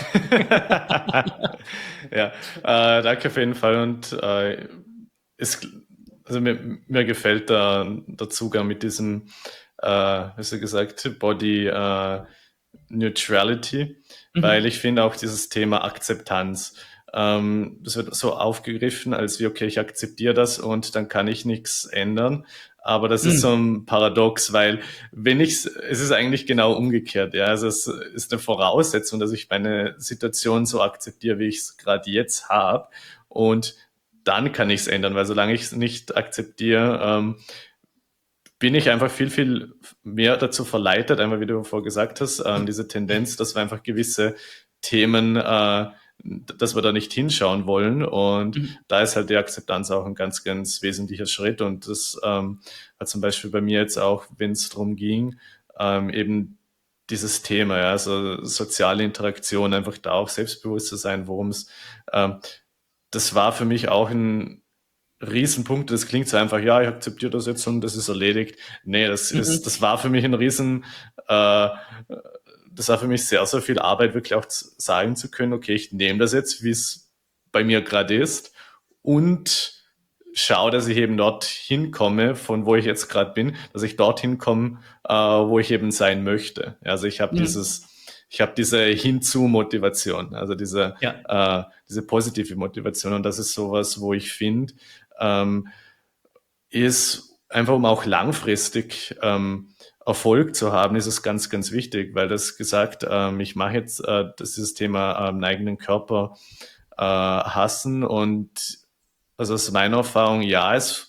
Ja, äh, danke auf jeden Fall. Und äh, es, also mir, mir gefällt da der Zugang mit diesem, äh, wie du gesagt, Body äh, Neutrality, mhm. weil ich finde auch dieses Thema Akzeptanz, ähm, das wird so aufgegriffen, als wie, okay, ich akzeptiere das und dann kann ich nichts ändern. Aber das ist so ein Paradox, weil wenn ich, es ist eigentlich genau umgekehrt, ja, also es ist eine Voraussetzung, dass ich meine Situation so akzeptiere, wie ich es gerade jetzt habe und dann kann ich es ändern, weil solange ich es nicht akzeptiere, ähm, bin ich einfach viel, viel mehr dazu verleitet, einmal wie du vorher gesagt hast, äh, diese Tendenz, dass wir einfach gewisse Themen, äh, dass wir da nicht hinschauen wollen. Und mhm. da ist halt die Akzeptanz auch ein ganz, ganz wesentlicher Schritt. Und das ähm, hat zum Beispiel bei mir jetzt auch, wenn es darum ging, ähm, eben dieses Thema, ja, also soziale Interaktion, einfach da auch selbstbewusst zu sein, worum es, ähm, das war für mich auch ein Riesenpunkt. Das klingt so einfach, ja, ich akzeptiere das jetzt und das ist erledigt. Nee, das mhm. ist, das war für mich ein Riesen, äh, das war für mich sehr, sehr viel Arbeit, wirklich auch sagen zu können, okay, ich nehme das jetzt, wie es bei mir gerade ist und schaue, dass ich eben dorthin komme, von wo ich jetzt gerade bin, dass ich dorthin komme, äh, wo ich eben sein möchte. Also ich habe mhm. dieses, ich habe diese Hinzu-Motivation, also diese, ja. äh, diese positive Motivation und das ist sowas, wo ich finde, ähm, ist einfach, um auch langfristig ähm, Erfolg zu haben, ist es ganz, ganz wichtig, weil das gesagt, ähm, ich mache jetzt äh, das ist das Thema ähm, eigenen Körper äh, hassen und also aus meiner Erfahrung, ja, es,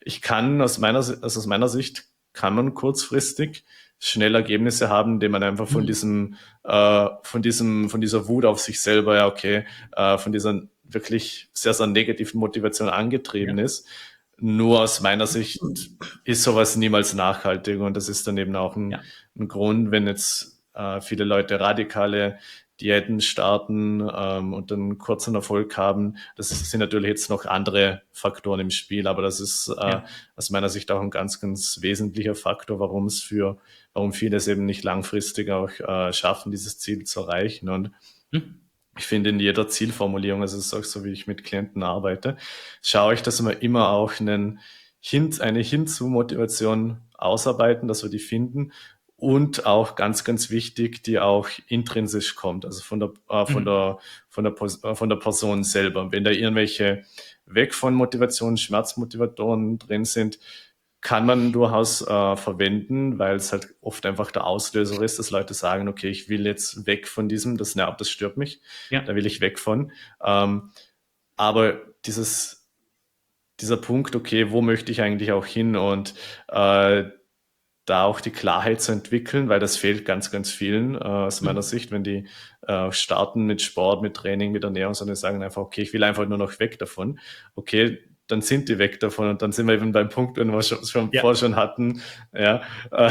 ich kann aus meiner, Si- also aus meiner Sicht, kann man kurzfristig schnell Ergebnisse haben, indem man einfach von Mhm. diesem, äh, von diesem, von dieser Wut auf sich selber, ja, okay, äh, von dieser wirklich sehr, sehr negativen Motivation Ja. angetrieben ist. Nur aus meiner Sicht ist sowas niemals nachhaltig und das ist dann eben auch ein, Ja. ein Grund, wenn jetzt äh, viele Leute radikale Diäten starten ähm, und dann kurzen Erfolg haben. Das ist, sind natürlich jetzt noch andere Faktoren im Spiel, aber das ist äh, Ja. aus meiner Sicht auch ein ganz, ganz wesentlicher Faktor, warum es für, warum viele es eben nicht langfristig auch äh, schaffen, dieses Ziel zu erreichen. Und Mhm. ich finde, in jeder Zielformulierung, also es ist auch so, wie ich mit Klienten arbeite, schaue ich, dass wir immer auch einen Hin, eine Hinzu-Motivation ausarbeiten, dass wir die finden und auch ganz, ganz wichtig, die auch intrinsisch kommt, also von der, äh, von Mhm. der, von der, Pos- äh, von der Person selber. Wenn da irgendwelche weg von Motivation, Schmerzmotivatoren drin sind, kann man durchaus äh, verwenden, weil es halt oft einfach der Auslöser ist, dass Leute sagen, okay, ich will jetzt weg von diesem, das nervt, das stört mich, Ja. da will ich weg von. Ähm, aber dieses, dieser Punkt, okay, wo möchte ich eigentlich auch hin und äh, da auch die Klarheit zu entwickeln, weil das fehlt ganz, ganz vielen äh, aus meiner Mhm. Sicht, wenn die äh, starten mit Sport, mit Training, mit Ernährung, sondern sagen einfach, okay, ich will einfach nur noch weg davon. Okay, dann sind die weg davon und dann sind wir eben beim Punkt, den wir schon, schon Ja. vorher schon hatten. Ja, äh,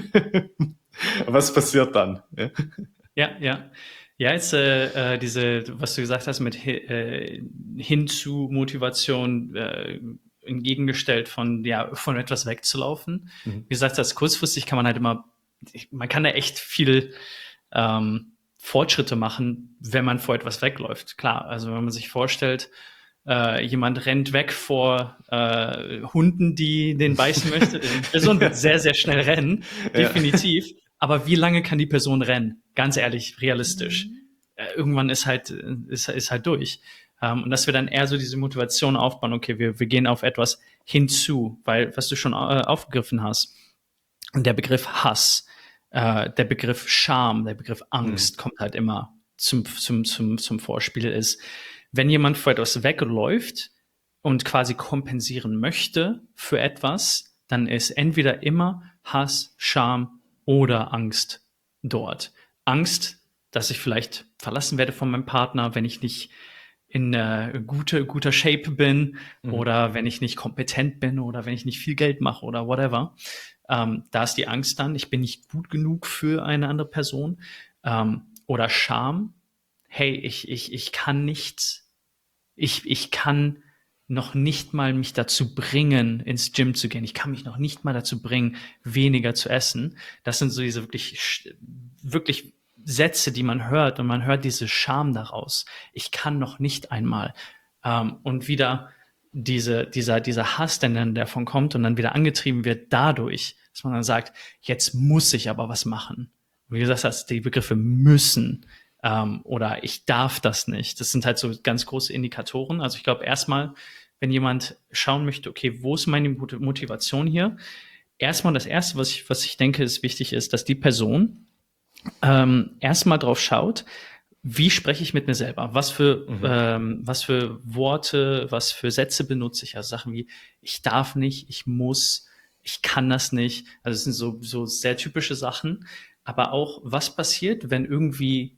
was passiert dann? Ja? Ja, ja. Ja, jetzt äh, äh, diese, was du gesagt hast, mit hi- äh, hin zu Motivation äh, entgegengestellt von, ja, von etwas wegzulaufen. Mhm. Wie gesagt, als kurzfristig kann man halt immer, man kann da echt viel ähm, Fortschritte machen, wenn man vor etwas wegläuft. Klar, also wenn man sich vorstellt, äh, jemand rennt weg vor äh, Hunden, die den beißen möchte. Die Person wird sehr, sehr schnell rennen, Ja. definitiv. Aber wie lange kann die Person rennen? Ganz ehrlich, realistisch. Äh, irgendwann ist halt, ist, ist halt durch. Ähm, und dass wir dann eher so diese Motivation aufbauen, okay, wir, wir gehen auf etwas hinzu, weil, was du schon äh, aufgegriffen hast, der Begriff Hass, äh, der Begriff Scham, der Begriff Mhm. Angst kommt halt immer zum, zum, zum, zum Vorspiel ist, wenn jemand vor etwas wegläuft und quasi kompensieren möchte für etwas, dann ist entweder immer Hass, Scham oder Angst dort. Angst, dass ich vielleicht verlassen werde von meinem Partner, wenn ich nicht in äh, gute, guter Shape bin Mhm. oder wenn ich nicht kompetent bin oder wenn ich nicht viel Geld mache oder whatever. Ähm, da ist die Angst dann, ich bin nicht gut genug für eine andere Person. Ähm, oder Scham, hey, ich, ich, ich kann nichts, ich, ich kann noch nicht mal mich dazu bringen, ins Gym zu gehen. Ich kann mich noch nicht mal dazu bringen, weniger zu essen. Das sind so diese wirklich, wirklich Sätze, die man hört und man hört diese Scham daraus. Ich kann noch nicht einmal. Ähm, und wieder diese, dieser, dieser Hass, der dann davon kommt und dann wieder angetrieben wird dadurch, dass man dann sagt, jetzt muss ich aber was machen. Wie du gesagt hast, die Begriffe müssen ähm, oder ich darf das nicht. Das sind halt so ganz große Indikatoren. Also ich glaube erstmal, wenn jemand schauen möchte, okay, wo ist meine Motivation hier? Erstmal das Erste, was ich, was ich denke, ist wichtig ist, dass die Person ähm, erstmal drauf schaut, wie spreche ich mit mir selber? Was für, Mhm. ähm, was für Worte, was für Sätze benutze ich? Also Sachen wie, ich darf nicht, ich muss, ich kann das nicht. Also es sind so, so sehr typische Sachen. Aber auch, was passiert, wenn irgendwie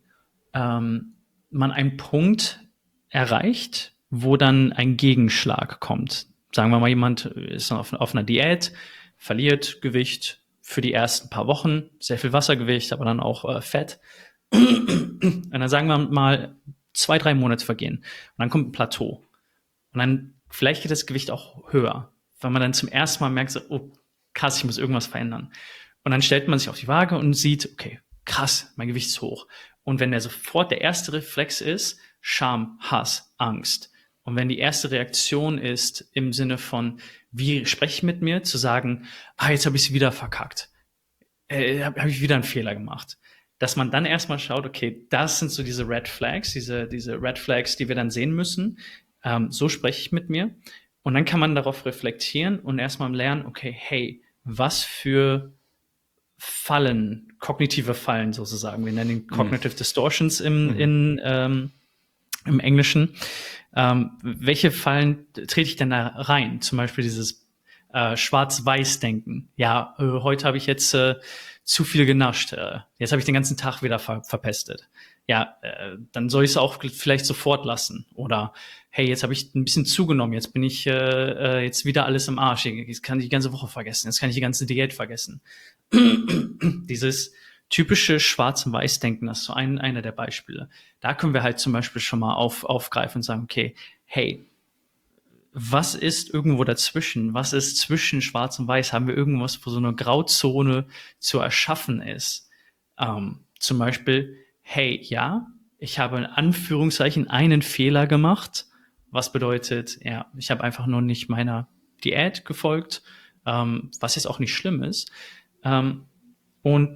ähm, man einen Punkt erreicht, wo dann ein Gegenschlag kommt. Sagen wir mal, jemand ist auf, auf einer Diät, verliert Gewicht für die ersten paar Wochen, sehr viel Wassergewicht, aber dann auch äh, Fett. Und dann sagen wir mal, zwei, drei Monate vergehen. Und dann kommt ein Plateau. Und dann vielleicht geht das Gewicht auch höher, weil man dann zum ersten Mal merkt, so, oh krass, ich muss irgendwas verändern. Und dann stellt man sich auf die Waage und sieht, okay, krass, mein Gewicht ist hoch. Und wenn der sofort der erste Reflex ist, Scham, Hass, Angst. Und wenn die erste Reaktion ist im Sinne von, wie spreche ich mit mir, zu sagen, ah, jetzt habe ich es wieder verkackt, äh, habe hab ich wieder einen Fehler gemacht. Dass man dann erstmal schaut, okay, das sind so diese Red Flags, diese, diese Red Flags, die wir dann sehen müssen. Ähm, so spreche ich mit mir. Und dann kann man darauf reflektieren und erstmal lernen, okay, hey, was für Fallen, kognitive Fallen sozusagen, wir nennen ihn Mhm. Cognitive Distortions im, Mhm. in, ähm, im Englischen. Ähm, welche Fallen trete ich denn da rein? Zum Beispiel dieses Äh, Schwarz-Weiß-Denken. Ja, äh, heute habe ich jetzt äh, zu viel genascht. Äh, jetzt habe ich den ganzen Tag wieder ver verpestet. Ja, äh, dann soll ich es auch vielleicht sofort lassen. Oder hey, jetzt habe ich ein bisschen zugenommen. Jetzt bin ich äh, äh, jetzt wieder alles im Arsch. Jetzt kann ich die ganze Woche vergessen. Jetzt kann ich die ganze Diät vergessen. Dieses typische Schwarz- und Weiß-Denken, das ist so ein, einer der Beispiele. Da können wir halt zum Beispiel schon mal auf, aufgreifen und sagen, okay, hey, was ist irgendwo dazwischen? Was ist zwischen Schwarz und Weiß? Haben wir irgendwas, wo so eine Grauzone zu erschaffen ist? Ähm, zum Beispiel, hey, ja, ich habe in Anführungszeichen einen Fehler gemacht. Was bedeutet, ja, ich habe einfach nur nicht meiner Diät gefolgt, ähm, was jetzt auch nicht schlimm ist. Ähm, und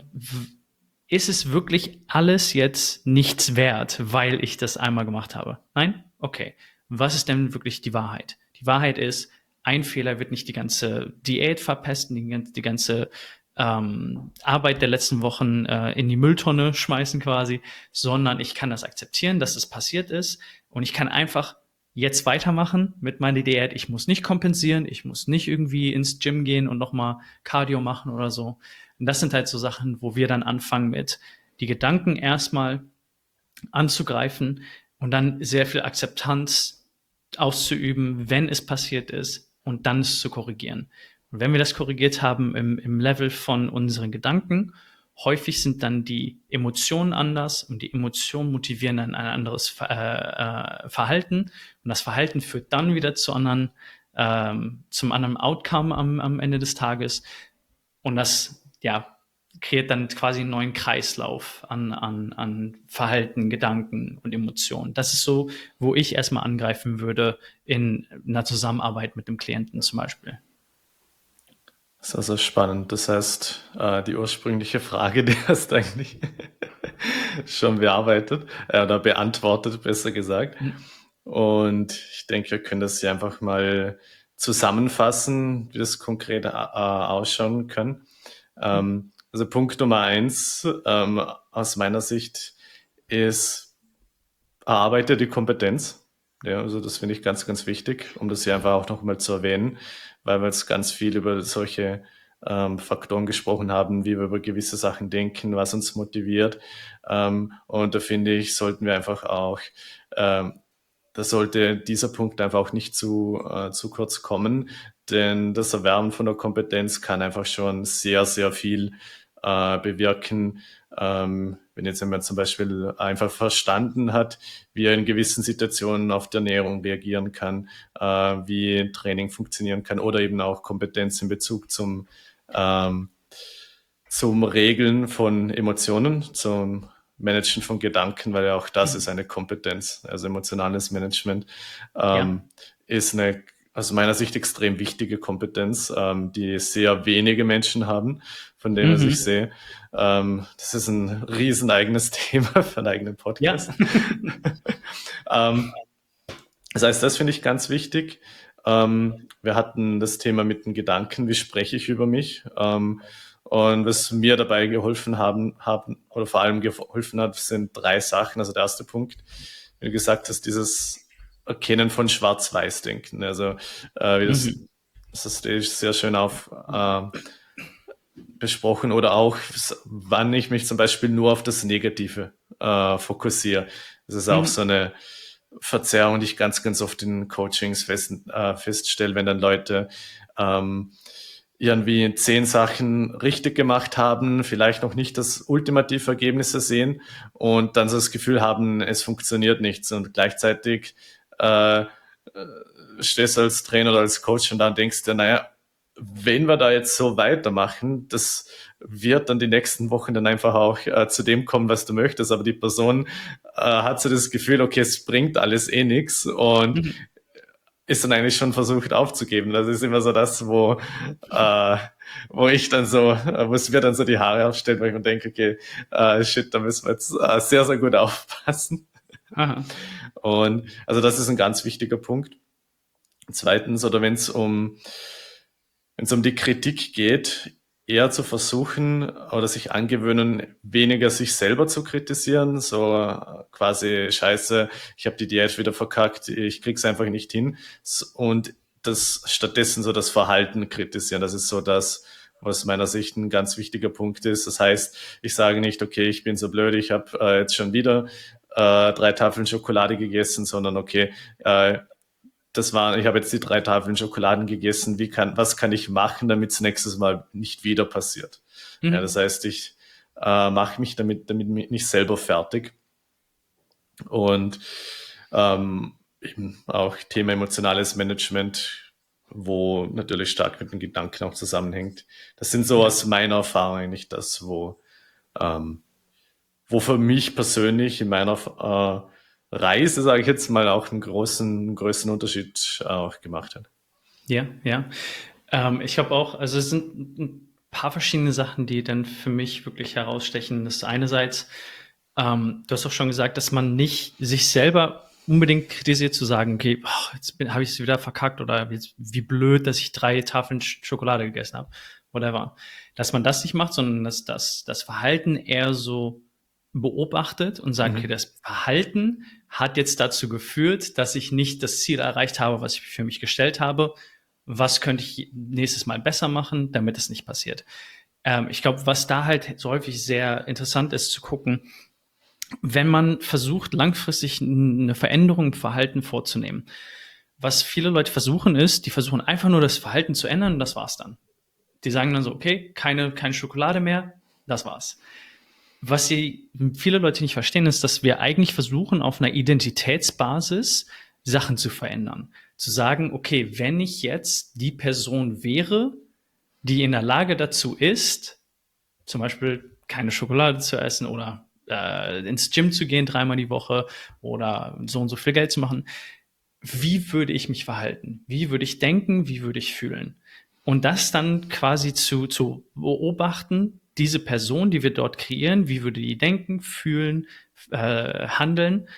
ist es wirklich alles jetzt nichts wert, weil ich das einmal gemacht habe? Nein? Okay. Was ist denn wirklich die Wahrheit? Die Wahrheit ist, ein Fehler wird nicht die ganze Diät verpesten, die, die ganze ähm, Arbeit der letzten Wochen äh, in die Mülltonne schmeißen quasi, sondern ich kann das akzeptieren, dass es passiert ist und ich kann einfach jetzt weitermachen mit meiner Diät. Ich muss nicht kompensieren, ich muss nicht irgendwie ins Gym gehen und nochmal Cardio machen oder so. Und das sind halt so Sachen, wo wir dann anfangen mit die Gedanken erstmal anzugreifen und dann sehr viel Akzeptanz auszuüben, wenn es passiert ist und dann es zu korrigieren. Und wenn wir das korrigiert haben im, im Level von unseren Gedanken, häufig sind dann die Emotionen anders und die Emotionen motivieren dann ein anderes äh, äh, Verhalten und das Verhalten führt dann wieder zu anderen, ähm, zum anderen Outcome am, am Ende des Tages und das, ja, kreiert dann quasi einen neuen Kreislauf an, an, an Verhalten, Gedanken und Emotionen. Das ist so, wo ich erstmal angreifen würde in einer Zusammenarbeit mit dem Klienten zum Beispiel. Das ist also spannend. Das heißt, äh, die ursprüngliche Frage, die hast du eigentlich schon bearbeitet äh, oder beantwortet, besser gesagt. Mhm. Und ich denke, wir können das hier einfach mal zusammenfassen, wie das konkret äh, ausschauen kann. Ähm, also Punkt Nummer eins ähm, aus meiner Sicht ist, erarbeite die Kompetenz. Ja, also das finde ich ganz, ganz wichtig, um das hier einfach auch nochmal zu erwähnen, weil wir jetzt ganz viel über solche ähm, Faktoren gesprochen haben, wie wir über gewisse Sachen denken, was uns motiviert. Ähm, und da finde ich, sollten wir einfach auch, ähm, da sollte dieser Punkt einfach auch nicht zu, äh, zu kurz kommen, denn das Erwerben von der Kompetenz kann einfach schon sehr, sehr viel äh, bewirken. Ähm, wenn jetzt jemand zum Beispiel einfach verstanden hat, wie er in gewissen Situationen auf die Ernährung reagieren kann, äh, wie Training funktionieren kann oder eben auch Kompetenz in Bezug zum, ähm, zum Regeln von Emotionen, zum Managen von Gedanken, weil ja auch das ist eine Kompetenz. Also emotionales Management ähm, Ja. ist eine aus meiner Sicht extrem wichtige Kompetenz, ähm, die sehr wenige Menschen haben, von dem was ich Mhm. sehe. Ähm, das ist ein riesen eigenes Thema für einen eigenen Ja. Podcast. ähm, das heißt, das finde ich ganz wichtig. Ähm, wir hatten das Thema mit den Gedanken, wie spreche ich über mich? Ähm, und was mir dabei geholfen haben, haben oder vor allem geholfen hat, sind drei Sachen. Also der erste Punkt, wie du gesagt hast, dieses Erkennen von Schwarz-Weiß-Denken. Also äh, wie das, Mhm. das hast du sehr schön auf äh, besprochen oder auch, wann ich mich zum Beispiel nur auf das Negative äh, fokussiere. Das ist auch so Mhm. eine Verzerrung, die ich ganz, ganz oft in Coachings fest, äh, feststelle, wenn dann Leute ähm, irgendwie zehn Sachen richtig gemacht haben, vielleicht noch nicht das ultimative Ergebnis sehen und dann so das Gefühl haben, es funktioniert nichts und gleichzeitig äh, stehst du als Trainer oder als Coach und dann denkst du, naja, wenn wir da jetzt so weitermachen, das wird dann die nächsten Wochen dann einfach auch äh, zu dem kommen, was du möchtest. Aber die Person äh, hat so das Gefühl, okay, es bringt alles eh nichts und Mhm. ist dann eigentlich schon versucht aufzugeben. Das ist immer so das, wo, äh, wo ich dann so, äh, wo es mir dann so die Haare aufstellt, weil ich mir denke, okay, äh, shit, da müssen wir jetzt äh, sehr, sehr gut aufpassen. Aha. Und also das ist ein ganz wichtiger Punkt. Zweitens, oder wenn es um wenn es um die Kritik geht, eher zu versuchen oder sich angewöhnen, weniger sich selber zu kritisieren, so äh, quasi Scheiße, ich habe die Diät wieder verkackt, ich krieg's einfach nicht hin und das stattdessen so das Verhalten kritisieren. Das ist so das, was aus meiner Sicht ein ganz wichtiger Punkt ist. Das heißt, ich sage nicht, okay, ich bin so blöd, ich habe äh, jetzt schon wieder äh, drei Tafeln Schokolade gegessen, sondern okay, äh, das war, ich habe jetzt die drei Tafeln Schokoladen gegessen, wie kann, was kann ich machen, damit es nächstes Mal nicht wieder passiert? Mhm. Ja, das heißt, ich äh, mache mich damit, damit nicht selber fertig. Und ähm, eben auch Thema emotionales Management, wo natürlich stark mit den Gedanken auch zusammenhängt. Das sind so aus meiner Erfahrung eigentlich das, wo, ähm, wo für mich persönlich in meiner äh, Reise, sage ich jetzt mal, auch einen großen, größeren Unterschied äh, auch gemacht hat. Ja, ja. Ähm, ich glaube auch, also es sind ein paar verschiedene Sachen, die dann für mich wirklich herausstechen. Das ist einerseits, ähm, du hast auch schon gesagt, dass man nicht sich selber unbedingt kritisiert, zu sagen, okay, oh, jetzt habe ich es wieder verkackt oder jetzt, wie blöd, dass ich drei Tafeln Schokolade gegessen habe, whatever. Dass man das nicht macht, sondern dass das, das Verhalten eher so beobachtet und sagt, mhm. okay, das Verhalten hat jetzt dazu geführt, dass ich nicht das Ziel erreicht habe, was ich für mich gestellt habe. Was könnte ich nächstes Mal besser machen, damit es nicht passiert? Ähm, ich glaube, was da halt so häufig sehr interessant ist, zu gucken, wenn man versucht, langfristig eine Veränderung im Verhalten vorzunehmen. Was viele Leute versuchen ist, die versuchen einfach nur das Verhalten zu ändern und das war's dann. Die sagen dann so, okay, keine, keine Schokolade mehr, das war's. Was sie, viele Leute nicht verstehen, ist, dass wir eigentlich versuchen, auf einer Identitätsbasis Sachen zu verändern. Zu sagen, okay, wenn ich jetzt die Person wäre, die in der Lage dazu ist, zum Beispiel keine Schokolade zu essen oder äh, ins Gym zu gehen dreimal die Woche oder so und so viel Geld zu machen, wie würde ich mich verhalten? Wie würde ich denken? Wie würde ich fühlen? Und das dann quasi zu, zu beobachten, diese Person, die wir dort kreieren, wie würde die denken, fühlen, äh, handeln?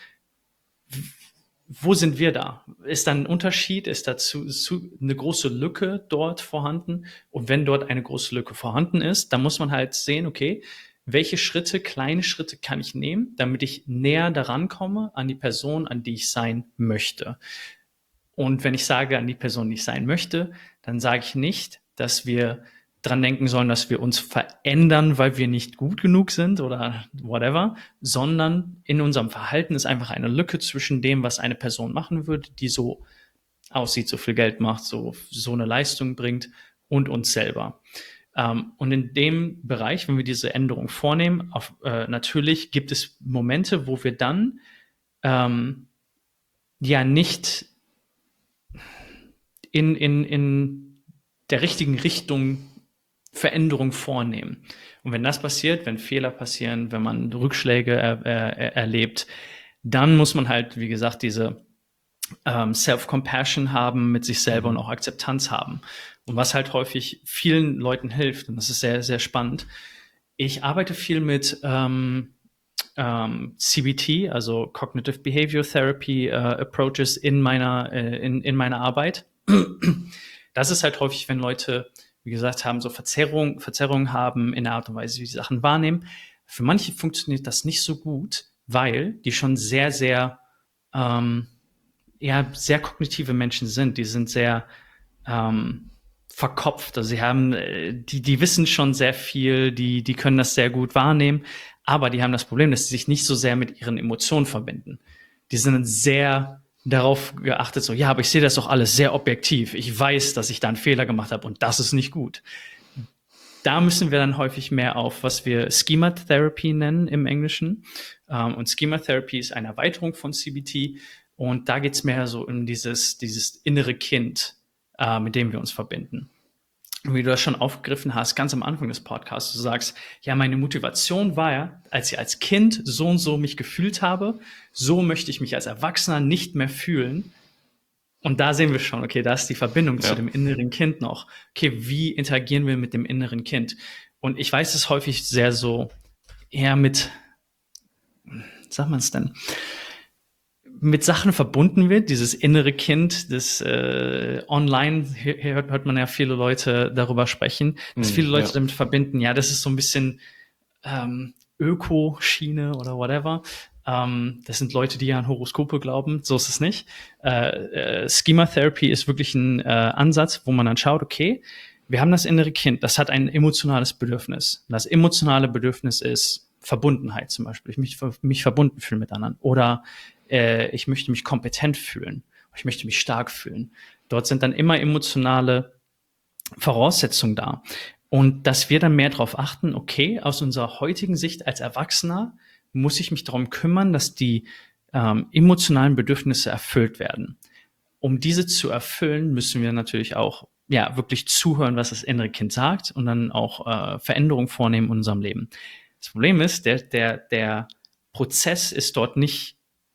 Wo sind wir da? Ist da ein Unterschied? Ist da zu, zu eine große Lücke dort vorhanden? Und wenn dort eine große Lücke vorhanden ist, dann muss man halt sehen, okay, welche Schritte, kleine Schritte kann ich nehmen, damit ich näher daran komme an die Person, an die ich sein möchte. Und wenn ich sage, an die Person, die ich sein möchte, dann sage ich nicht, dass wir dran denken sollen, dass wir uns verändern, weil wir nicht gut genug sind oder whatever, sondern in unserem Verhalten ist einfach eine Lücke zwischen dem, was eine Person machen würde, die so aussieht, so viel Geld macht, so, so eine Leistung bringt, und uns selber. Ähm, und in dem Bereich, wenn wir diese Änderung vornehmen, auf, äh, natürlich gibt es Momente, wo wir dann ähm, ja nicht in, in, in der richtigen Richtung Veränderung vornehmen. Und wenn das passiert, wenn Fehler passieren, wenn man Rückschläge er, er, erlebt, dann muss man halt, wie gesagt, diese ähm, Self-Compassion haben mit sich selber und auch Akzeptanz haben. Und was halt häufig vielen Leuten hilft, und das ist sehr, sehr spannend, ich arbeite viel mit ähm, ähm, C B T, also Cognitive Behavior Therapy äh, Approaches in meiner, äh, in, in meiner Arbeit. Das ist halt häufig, wenn Leute, wie gesagt, haben so Verzerrungen, Verzerrungen haben in der Art und Weise, wie sie Sachen wahrnehmen. Für manche funktioniert das nicht so gut, weil die schon sehr, sehr, ähm, ja, sehr kognitive Menschen sind. Die sind sehr ähm, verkopft. Also sie haben, die, die wissen schon sehr viel, die, die können das sehr gut wahrnehmen, aber die haben das Problem, dass sie sich nicht so sehr mit ihren Emotionen verbinden. Die sind sehr darauf geachtet, so, ja, aber ich sehe das doch alles sehr objektiv. Ich weiß, dass ich da einen Fehler gemacht habe und das ist nicht gut. Da müssen wir dann häufig mehr auf, was wir Schema Therapy nennen im Englischen. Und Schema Therapy ist eine Erweiterung von C B T. Und da geht's mehr so um dieses, dieses innere Kind, äh, mit dem wir uns verbinden. Und wie du das schon aufgegriffen hast, ganz am Anfang des Podcasts, du sagst, ja, meine Motivation war ja, als ich als Kind so und so mich gefühlt habe, so möchte ich mich als Erwachsener nicht mehr fühlen. Und da sehen wir schon, okay, da ist die Verbindung ja. zu dem inneren Kind noch. Okay, wie interagieren wir mit dem inneren Kind? Und ich weiß es häufig sehr so, eher mit, wie sagt man es denn, mit Sachen verbunden wird, dieses innere Kind, das äh, online, hier, hier hört, hört man ja viele Leute darüber sprechen, dass mm, viele Leute ja. damit verbinden, ja, das ist so ein bisschen ähm, Öko-Schiene oder whatever. Ähm, das sind Leute, die an Horoskope glauben. So ist es nicht. Äh, äh, Schema Therapy ist wirklich ein äh, Ansatz, wo man dann schaut, okay, wir haben das innere Kind, das hat ein emotionales Bedürfnis. Und das emotionale Bedürfnis ist Verbundenheit zum Beispiel. Ich möchte mich verbunden fühlen mit anderen. Oder äh, ich möchte mich kompetent fühlen. Ich möchte mich stark fühlen. Dort sind dann immer emotionale Voraussetzungen da. Und dass wir dann mehr darauf achten, okay, aus unserer heutigen Sicht als Erwachsener muss ich mich darum kümmern, dass die ähm, emotionalen Bedürfnisse erfüllt werden. Um diese zu erfüllen, müssen wir natürlich auch ja wirklich zuhören, was das innere Kind sagt und dann auch äh, Veränderungen vornehmen in unserem Leben. Das Problem ist, der, der, der Prozess ist dort nicht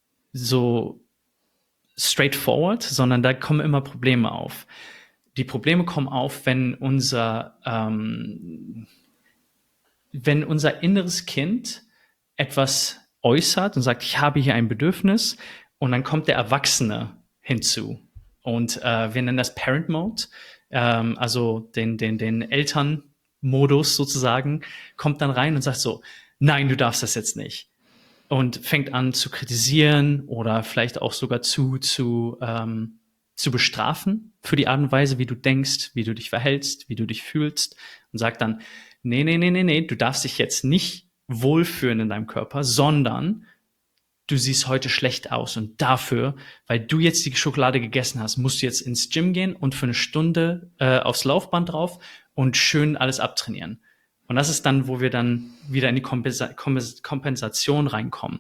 so straightforward, sondern da kommen immer Probleme auf. Die Probleme kommen auf, wenn unser, ähm, wenn unser inneres Kind etwas äußert und sagt, ich habe hier ein Bedürfnis, und dann kommt der Erwachsene hinzu. Und äh, wir nennen das Parent Mode, ähm, also den, den, den Elternmodus sozusagen, kommt dann rein und sagt so, nein, du darfst das jetzt nicht. Und fängt an zu kritisieren oder vielleicht auch sogar zu, zu, ähm, zu bestrafen für die Art und Weise, wie du denkst, wie du dich verhältst, wie du dich fühlst, und sagt dann, nee, nee, nee, nee, nee, du darfst dich jetzt nicht wohlfühlen in deinem Körper, sondern du siehst heute schlecht aus, und dafür, weil du jetzt die Schokolade gegessen hast, musst du jetzt ins Gym gehen und für eine Stunde äh, aufs Laufband drauf und schön alles abtrainieren. Und das ist dann, wo wir dann wieder in die Kompensa- Kompensation reinkommen.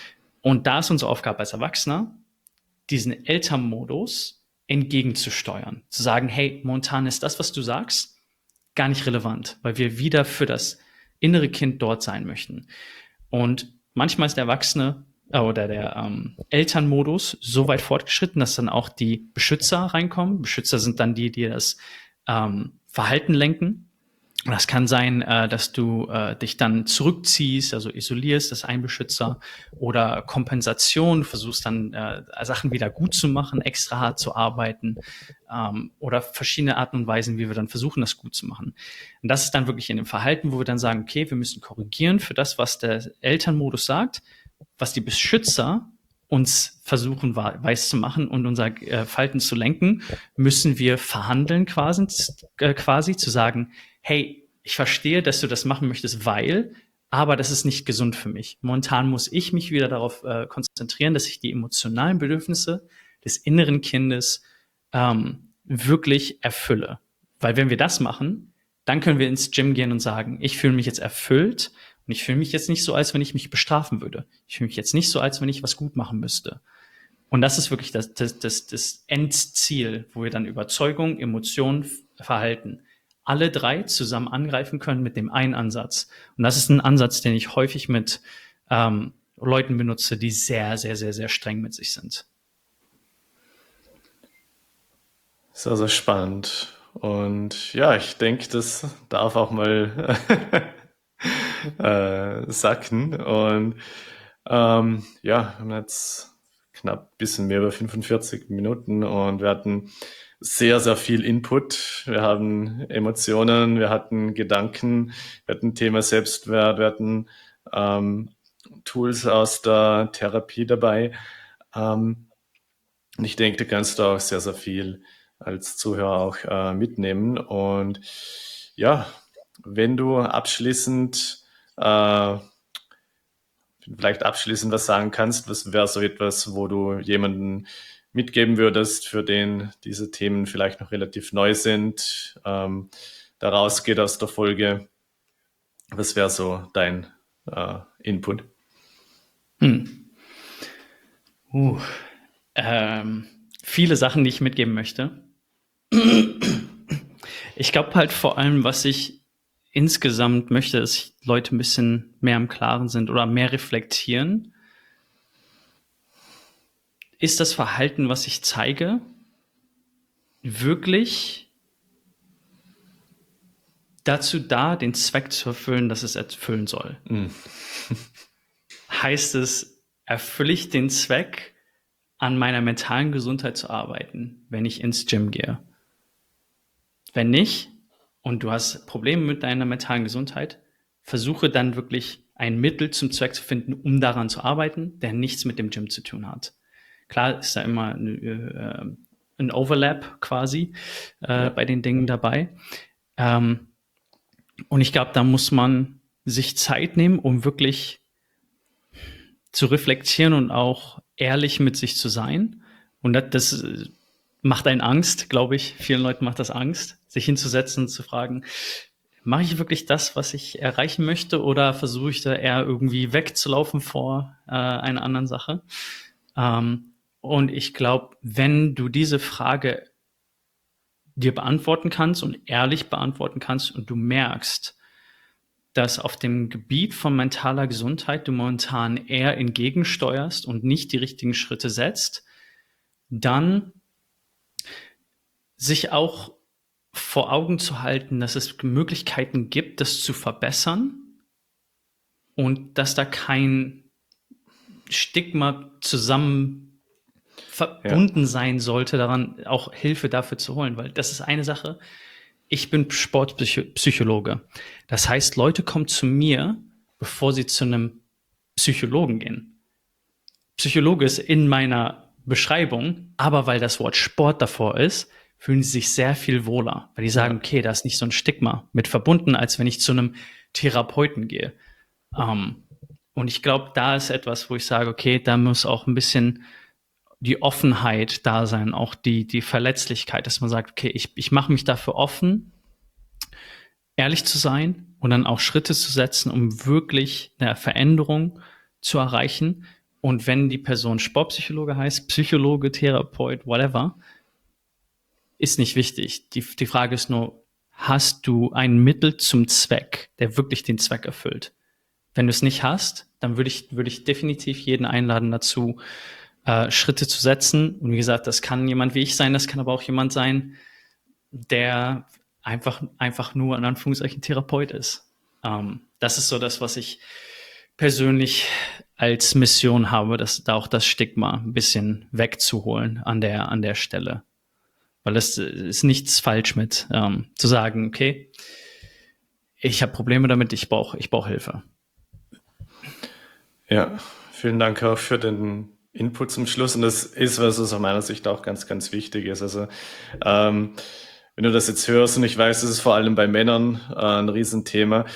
Und da ist unsere Aufgabe als Erwachsener, diesen Elternmodus entgegenzusteuern. Zu sagen, hey, momentan ist das, was du sagst, gar nicht relevant, weil wir wieder für das innere Kind dort sein möchten. Und manchmal ist der Erwachsene äh, oder der ähm, Elternmodus so weit fortgeschritten, dass dann auch die Beschützer reinkommen. Beschützer sind dann die, die das ähm, Verhalten lenken. Und das kann sein, äh, dass du äh, dich dann zurückziehst, also isolierst, das ist ein Beschützer, oder Kompensation, du versuchst dann äh, Sachen wieder gut zu machen, extra hart zu arbeiten, ähm, oder verschiedene Arten und Weisen, wie wir dann versuchen, das gut zu machen. Und das ist dann wirklich in dem Verhalten, wo wir dann sagen, okay, wir müssen korrigieren für das, was der Elternmodus sagt, was die Beschützer uns versuchen weiß zu machen und unser äh, Verhalten zu lenken, müssen wir verhandeln quasi, äh, quasi zu sagen, hey, ich verstehe, dass du das machen möchtest, weil, aber das ist nicht gesund für mich. Momentan muss ich mich wieder darauf äh, konzentrieren, dass ich die emotionalen Bedürfnisse des inneren Kindes ähm, wirklich erfülle. Weil wenn wir das machen, dann können wir ins Gym gehen und sagen, ich fühle mich jetzt erfüllt, und ich fühle mich jetzt nicht so, als wenn ich mich bestrafen würde. Ich fühle mich jetzt nicht so, als wenn ich was gut machen müsste. Und das ist wirklich das, das, das, das Endziel, wo wir dann Überzeugung, Emotion, Verhalten alle drei zusammen angreifen können mit dem einen Ansatz. Und das ist ein Ansatz, den ich häufig mit ähm, Leuten benutze, die sehr, sehr, sehr, sehr streng mit sich sind. Sehr, sehr spannend. Und ja, ich denke, das darf auch mal äh, sacken. Und ähm, ja, wir haben jetzt knapp ein bisschen mehr über fünfundvierzig Minuten und wir hatten sehr, sehr viel Input. Wir haben Emotionen, wir hatten Gedanken, wir hatten Thema Selbstwert, wir hatten ähm, Tools aus der Therapie dabei. Ähm, und ich denke, du kannst da auch sehr, sehr viel als Zuhörer auch äh, mitnehmen. Und ja, wenn du abschließend äh, vielleicht abschließend was sagen kannst, was wäre so etwas, wo du jemanden mitgeben würdest, für den diese Themen vielleicht noch relativ neu sind, ähm, da rausgeht aus der Folge. Was wäre so dein äh, Input? Hm. Uh. Ähm, viele Sachen, die ich mitgeben möchte. Ich glaube halt vor allem, was ich insgesamt möchte, dass Leute ein bisschen mehr im Klaren sind oder mehr reflektieren. Ist das Verhalten, was ich zeige, wirklich dazu da, den Zweck zu erfüllen, dass es erfüllen soll? Mm. Heißt es, erfülle ich den Zweck, an meiner mentalen Gesundheit zu arbeiten, wenn ich ins Gym gehe? Wenn nicht und du hast Probleme mit deiner mentalen Gesundheit, versuche dann wirklich ein Mittel zum Zweck zu finden, um daran zu arbeiten, der nichts mit dem Gym zu tun hat. Klar ist da immer äh, ein Overlap quasi äh, ja. bei den Dingen dabei. Ähm, und ich glaube, da muss man sich Zeit nehmen, um wirklich zu reflektieren und auch ehrlich mit sich zu sein. Und das, das macht einen Angst, glaube ich. Vielen Leuten macht das Angst, sich hinzusetzen und zu fragen, mache ich wirklich das, was ich erreichen möchte, oder versuche ich da eher irgendwie wegzulaufen vor äh, einer anderen Sache? Ähm, und ich glaube, wenn du diese Frage dir beantworten kannst und ehrlich beantworten kannst und du merkst, dass auf dem Gebiet von mentaler Gesundheit du momentan eher entgegensteuerst und nicht die richtigen Schritte setzt, dann sich auch vor Augen zu halten, dass es Möglichkeiten gibt, das zu verbessern und dass da kein Stigma zusammen verbunden ja. sein sollte, daran auch Hilfe dafür zu holen, weil das ist eine Sache. Ich bin Sportpsychologe. Das heißt, Leute kommen zu mir, bevor sie zu einem Psychologen gehen. Psychologe ist in meiner Beschreibung, aber weil das Wort Sport davor ist, fühlen sie sich sehr viel wohler, weil die sagen, okay, da ist nicht so ein Stigma mit verbunden, als wenn ich zu einem Therapeuten gehe. Um, und ich glaube, da ist etwas, wo ich sage, okay, da muss auch ein bisschen die Offenheit da sein, auch die, die Verletzlichkeit, dass man sagt, okay, ich, ich mache mich dafür offen, ehrlich zu sein und dann auch Schritte zu setzen, um wirklich eine Veränderung zu erreichen. Und wenn die Person Sportpsychologe heißt, Psychologe, Therapeut, whatever, ist nicht wichtig. Die, die Frage ist nur, hast du ein Mittel zum Zweck, der wirklich den Zweck erfüllt? Wenn du es nicht hast, dann würde ich, würde ich definitiv jeden einladen dazu, äh, Schritte zu setzen. Und wie gesagt, das kann jemand wie ich sein, das kann aber auch jemand sein, der einfach, einfach nur in Anführungszeichen Therapeut ist. Ähm, das ist so das, was ich persönlich als Mission habe, dass da auch das Stigma ein bisschen wegzuholen an der, an der Stelle. Weil es ist nichts falsch mit, ähm, zu sagen, okay, ich habe Probleme damit, ich brauche ich brauch Hilfe. Ja, vielen Dank auch für den Input zum Schluss. Und das ist, was aus meiner Sicht auch ganz, ganz wichtig ist. Also ähm, wenn du das jetzt hörst, und ich weiß, das ist vor allem bei Männern äh, ein Riesenthema,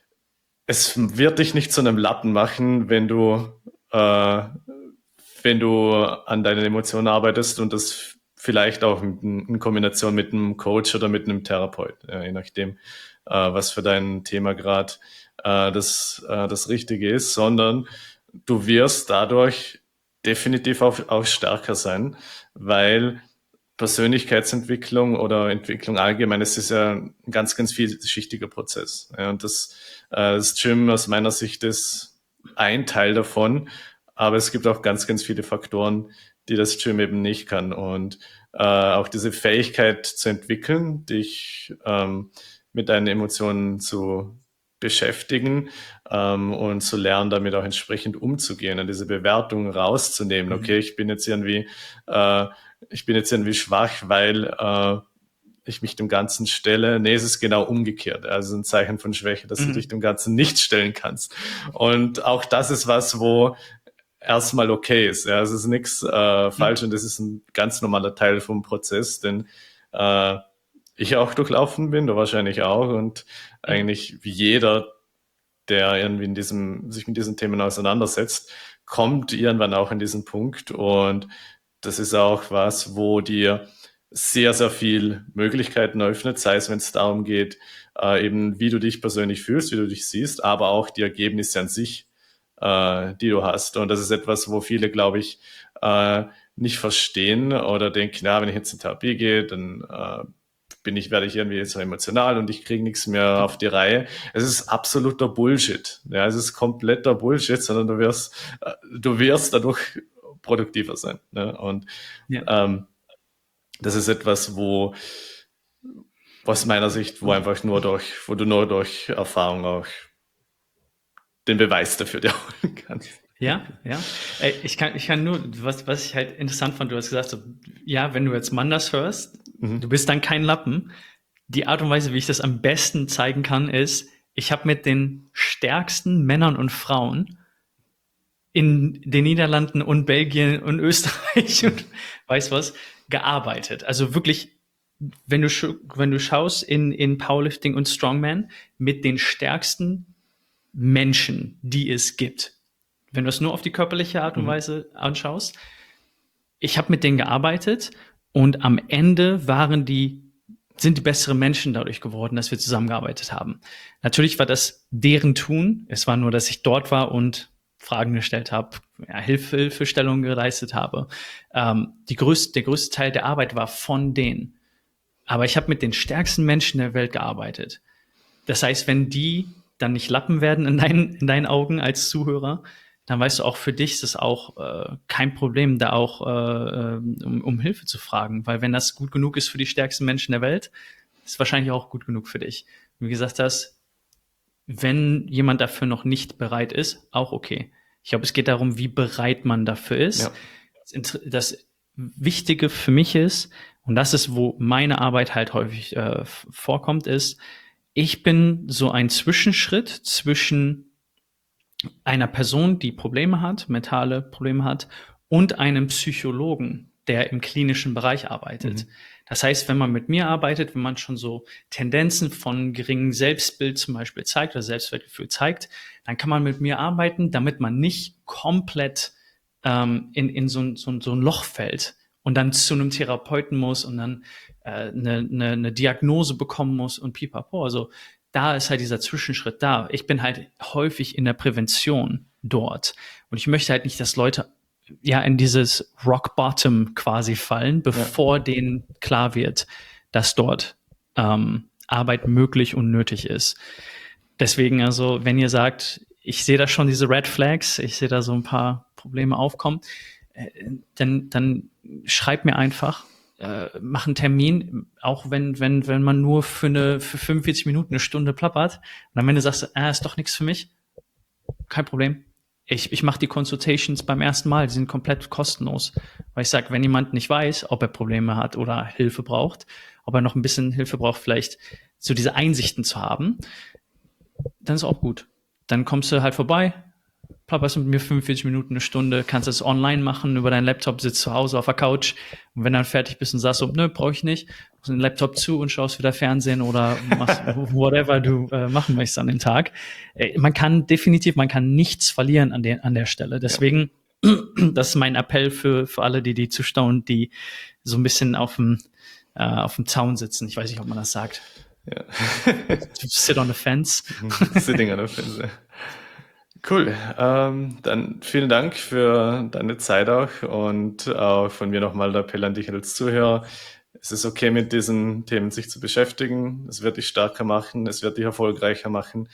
es wird dich nicht zu einem Lappen machen, wenn du, äh, wenn du an deinen Emotionen arbeitest und das vielleicht auch in Kombination mit einem Coach oder mit einem Therapeut, ja, je nachdem, äh, was für dein Thema gerade äh, das, äh, das Richtige ist, sondern du wirst dadurch definitiv auch, auch stärker sein, weil Persönlichkeitsentwicklung oder Entwicklung allgemein, es ist ja ein ganz, ganz vielschichtiger Prozess. Ja, und das, äh, das Gym aus meiner Sicht ist ein Teil davon, aber es gibt auch ganz, ganz viele Faktoren, die das Gym eben nicht kann. Und äh, auch diese Fähigkeit zu entwickeln, dich ähm, mit deinen Emotionen zu beschäftigen ähm, und zu lernen, damit auch entsprechend umzugehen und diese Bewertung rauszunehmen. Okay, ich bin jetzt irgendwie, äh, ich bin jetzt irgendwie schwach, weil äh, ich mich dem Ganzen stelle. Nee, es ist genau umgekehrt. Also ein Zeichen von Schwäche, dass mhm. du dich dem Ganzen nicht stellen kannst. Und auch das ist was, wo erstmal okay ist. Ja, es ist nichts äh, falsch mhm. und das ist ein ganz normaler Teil vom Prozess, den äh, ich auch durchlaufen bin, du wahrscheinlich auch und mhm. eigentlich wie jeder, der irgendwie in diesem, sich mit diesen Themen auseinandersetzt, kommt irgendwann auch in diesen Punkt und das ist auch was, wo dir sehr, sehr viel Möglichkeiten eröffnet, sei es, wenn es darum geht, äh, eben wie du dich persönlich fühlst, wie du dich siehst, aber auch die Ergebnisse an sich, äh, die du hast. Und das ist etwas, wo viele, glaube ich, äh, nicht verstehen oder denken, na, wenn ich jetzt in Therapie gehe, dann äh, bin ich, werde ich irgendwie so emotional und ich kriege nichts mehr auf die Reihe. Es ist absoluter Bullshit. Ja, es ist kompletter Bullshit, sondern du wirst, äh, du wirst dadurch produktiver sein. Ne? Und ja. ähm, das ist etwas, wo aus meiner Sicht, wo einfach nur durch, wo du nur durch Erfahrung auch den Beweis dafür dir holen kannst. Ja, ja. Ich kann, ich kann nur, was, was ich halt interessant fand, du hast gesagt, so, ja, wenn du jetzt Mann das hörst, mhm. du bist dann kein Lappen. Die Art und Weise, wie ich das am besten zeigen kann, ist, Ich habe mit den stärksten Männern und Frauen in den Niederlanden und Belgien und Österreich und weiß was gearbeitet. Also wirklich, wenn du, wenn du schaust in, in Powerlifting und Strongman, mit den stärksten Menschen, die es gibt. Wenn du es nur auf die körperliche Art und Mhm. Weise anschaust. Ich habe mit denen gearbeitet und am Ende waren die, sind die besseren Menschen dadurch geworden, dass wir zusammengearbeitet haben. Natürlich war das deren Tun. Es war nur, dass ich dort war und Fragen gestellt habe, ja, Hilfe, Hilfestellung geleistet habe. Ähm, die größte, der größte Teil der Arbeit war von denen. Aber ich habe mit den stärksten Menschen der Welt gearbeitet. Das heißt, wenn die dann nicht Lappen werden in deinen, in deinen Augen als Zuhörer, dann weißt du auch, für dich ist es auch äh, kein Problem, da auch äh, um, um Hilfe zu fragen. Weil wenn das gut genug ist für die stärksten Menschen der Welt, ist es wahrscheinlich auch gut genug für dich. Wie gesagt hast, wenn jemand dafür noch nicht bereit ist, auch okay. Ich glaube, es geht darum, wie bereit man dafür ist. Ja. Das, das Wichtige für mich ist, und das ist, wo meine Arbeit halt häufig äh, vorkommt, ist, ich bin so ein Zwischenschritt zwischen einer Person, die Probleme hat, mentale Probleme hat, und einem Psychologen, der im klinischen Bereich arbeitet. Mhm. Das heißt, wenn man mit mir arbeitet, wenn man schon so Tendenzen von geringem Selbstbild zum Beispiel zeigt oder Selbstwertgefühl zeigt, dann kann man mit mir arbeiten, damit man nicht komplett ähm, in, in so, so, so ein Loch fällt und dann zu einem Therapeuten muss und dann äh, eine, eine, eine Diagnose bekommen muss und pipapo. Also da ist halt dieser Zwischenschritt da. Ich bin halt häufig in der Prävention dort. Und ich möchte halt nicht, dass Leute ja in dieses Rock Bottom quasi fallen, bevor ja. denen klar wird, dass dort ähm, Arbeit möglich und nötig ist. Deswegen also, wenn ihr sagt, ich sehe da schon diese Red Flags, ich sehe da so ein paar Probleme aufkommen, äh, dann, dann schreibt mir einfach, äh, mach einen Termin, auch wenn, wenn, wenn man nur für eine, für fünfundvierzig Minuten eine Stunde plappert und am Ende sagst du, ah, ist doch nichts für mich, kein Problem. Ich, ich mache die Consultations beim ersten Mal, die sind komplett kostenlos. Weil ich sage, wenn jemand nicht weiß, ob er Probleme hat oder Hilfe braucht, ob er noch ein bisschen Hilfe braucht, vielleicht so diese Einsichten zu haben, dann ist auch gut. Dann kommst du halt vorbei, plapperst mit mir fünfundvierzig Minuten, eine Stunde, kannst das online machen über deinen Laptop, sitzt zu Hause auf der Couch und wenn dann fertig bist und sagst so, nö, brauche ich nicht, machst den Laptop zu und schaust wieder Fernsehen oder machst whatever du äh, machen möchtest an dem Tag. Äh, man kann definitiv, man kann nichts verlieren an der, an der Stelle. Deswegen, ja. Das ist mein Appell für, für alle, die, die zuschauen, die so ein bisschen auf dem, äh, auf dem Zaun sitzen. Ich weiß nicht, ob man das sagt. Ja. Sit on the fence. Sitting on the fence, ja. Cool, ähm, dann vielen Dank für deine Zeit auch und auch von mir nochmal der Appell an dich als Zuhörer. Es ist okay, mit diesen Themen sich zu beschäftigen. Es wird dich stärker machen, es wird dich erfolgreicher machen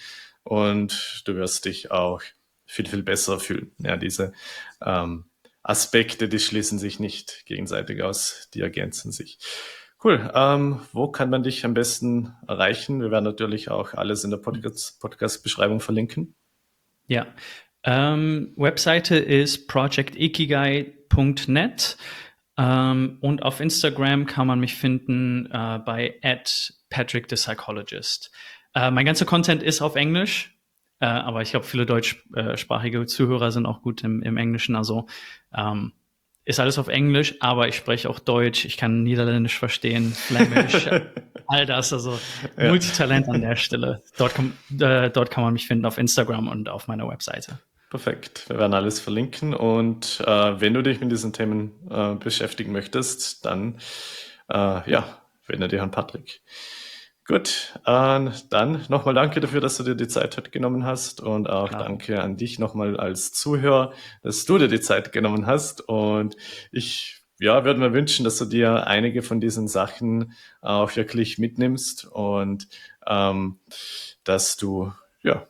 und du wirst dich auch viel, viel besser fühlen. Ja, diese ähm, Aspekte, die schließen sich nicht gegenseitig aus, die ergänzen sich. Cool, ähm, wo kann man dich am besten erreichen? Wir werden natürlich auch alles in der Podcast- Podcast-Beschreibung verlinken. Ja, ähm, Webseite ist project ikigai punkt net ähm, und auf Instagram kann man mich finden äh, bei at Patrick the Psychologist. Äh, mein ganzer Content ist auf Englisch, äh, aber ich glaube, viele deutschsprachige Zuhörer sind auch gut im, im Englischen, also ähm, ist alles auf Englisch, aber ich spreche auch Deutsch, ich kann Niederländisch verstehen, Flämisch, all das, also ja. Multitalent an der Stelle. Dort kann, äh, dort kann man mich finden auf Instagram und auf meiner Webseite. Perfekt, wir werden alles verlinken und äh, wenn du dich mit diesen Themen äh, beschäftigen möchtest, dann äh, ja, wende dich an Patrick. Gut, äh, dann nochmal danke dafür, dass du dir die Zeit heute genommen hast und auch Klar. Danke an dich nochmal als Zuhörer, dass du dir die Zeit genommen hast und ich ja, würde mir wünschen, dass du dir einige von diesen Sachen auch wirklich mitnimmst und ähm, dass du ja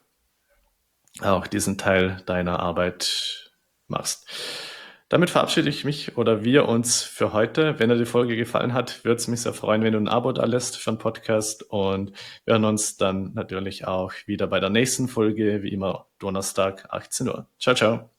auch diesen Teil deiner Arbeit machst. Damit verabschiede ich mich oder wir uns für heute. Wenn dir die Folge gefallen hat, würde es mich sehr freuen, wenn du ein Abo da lässt für den Podcast und wir hören uns dann natürlich auch wieder bei der nächsten Folge, wie immer Donnerstag, achtzehn Uhr. Ciao, ciao.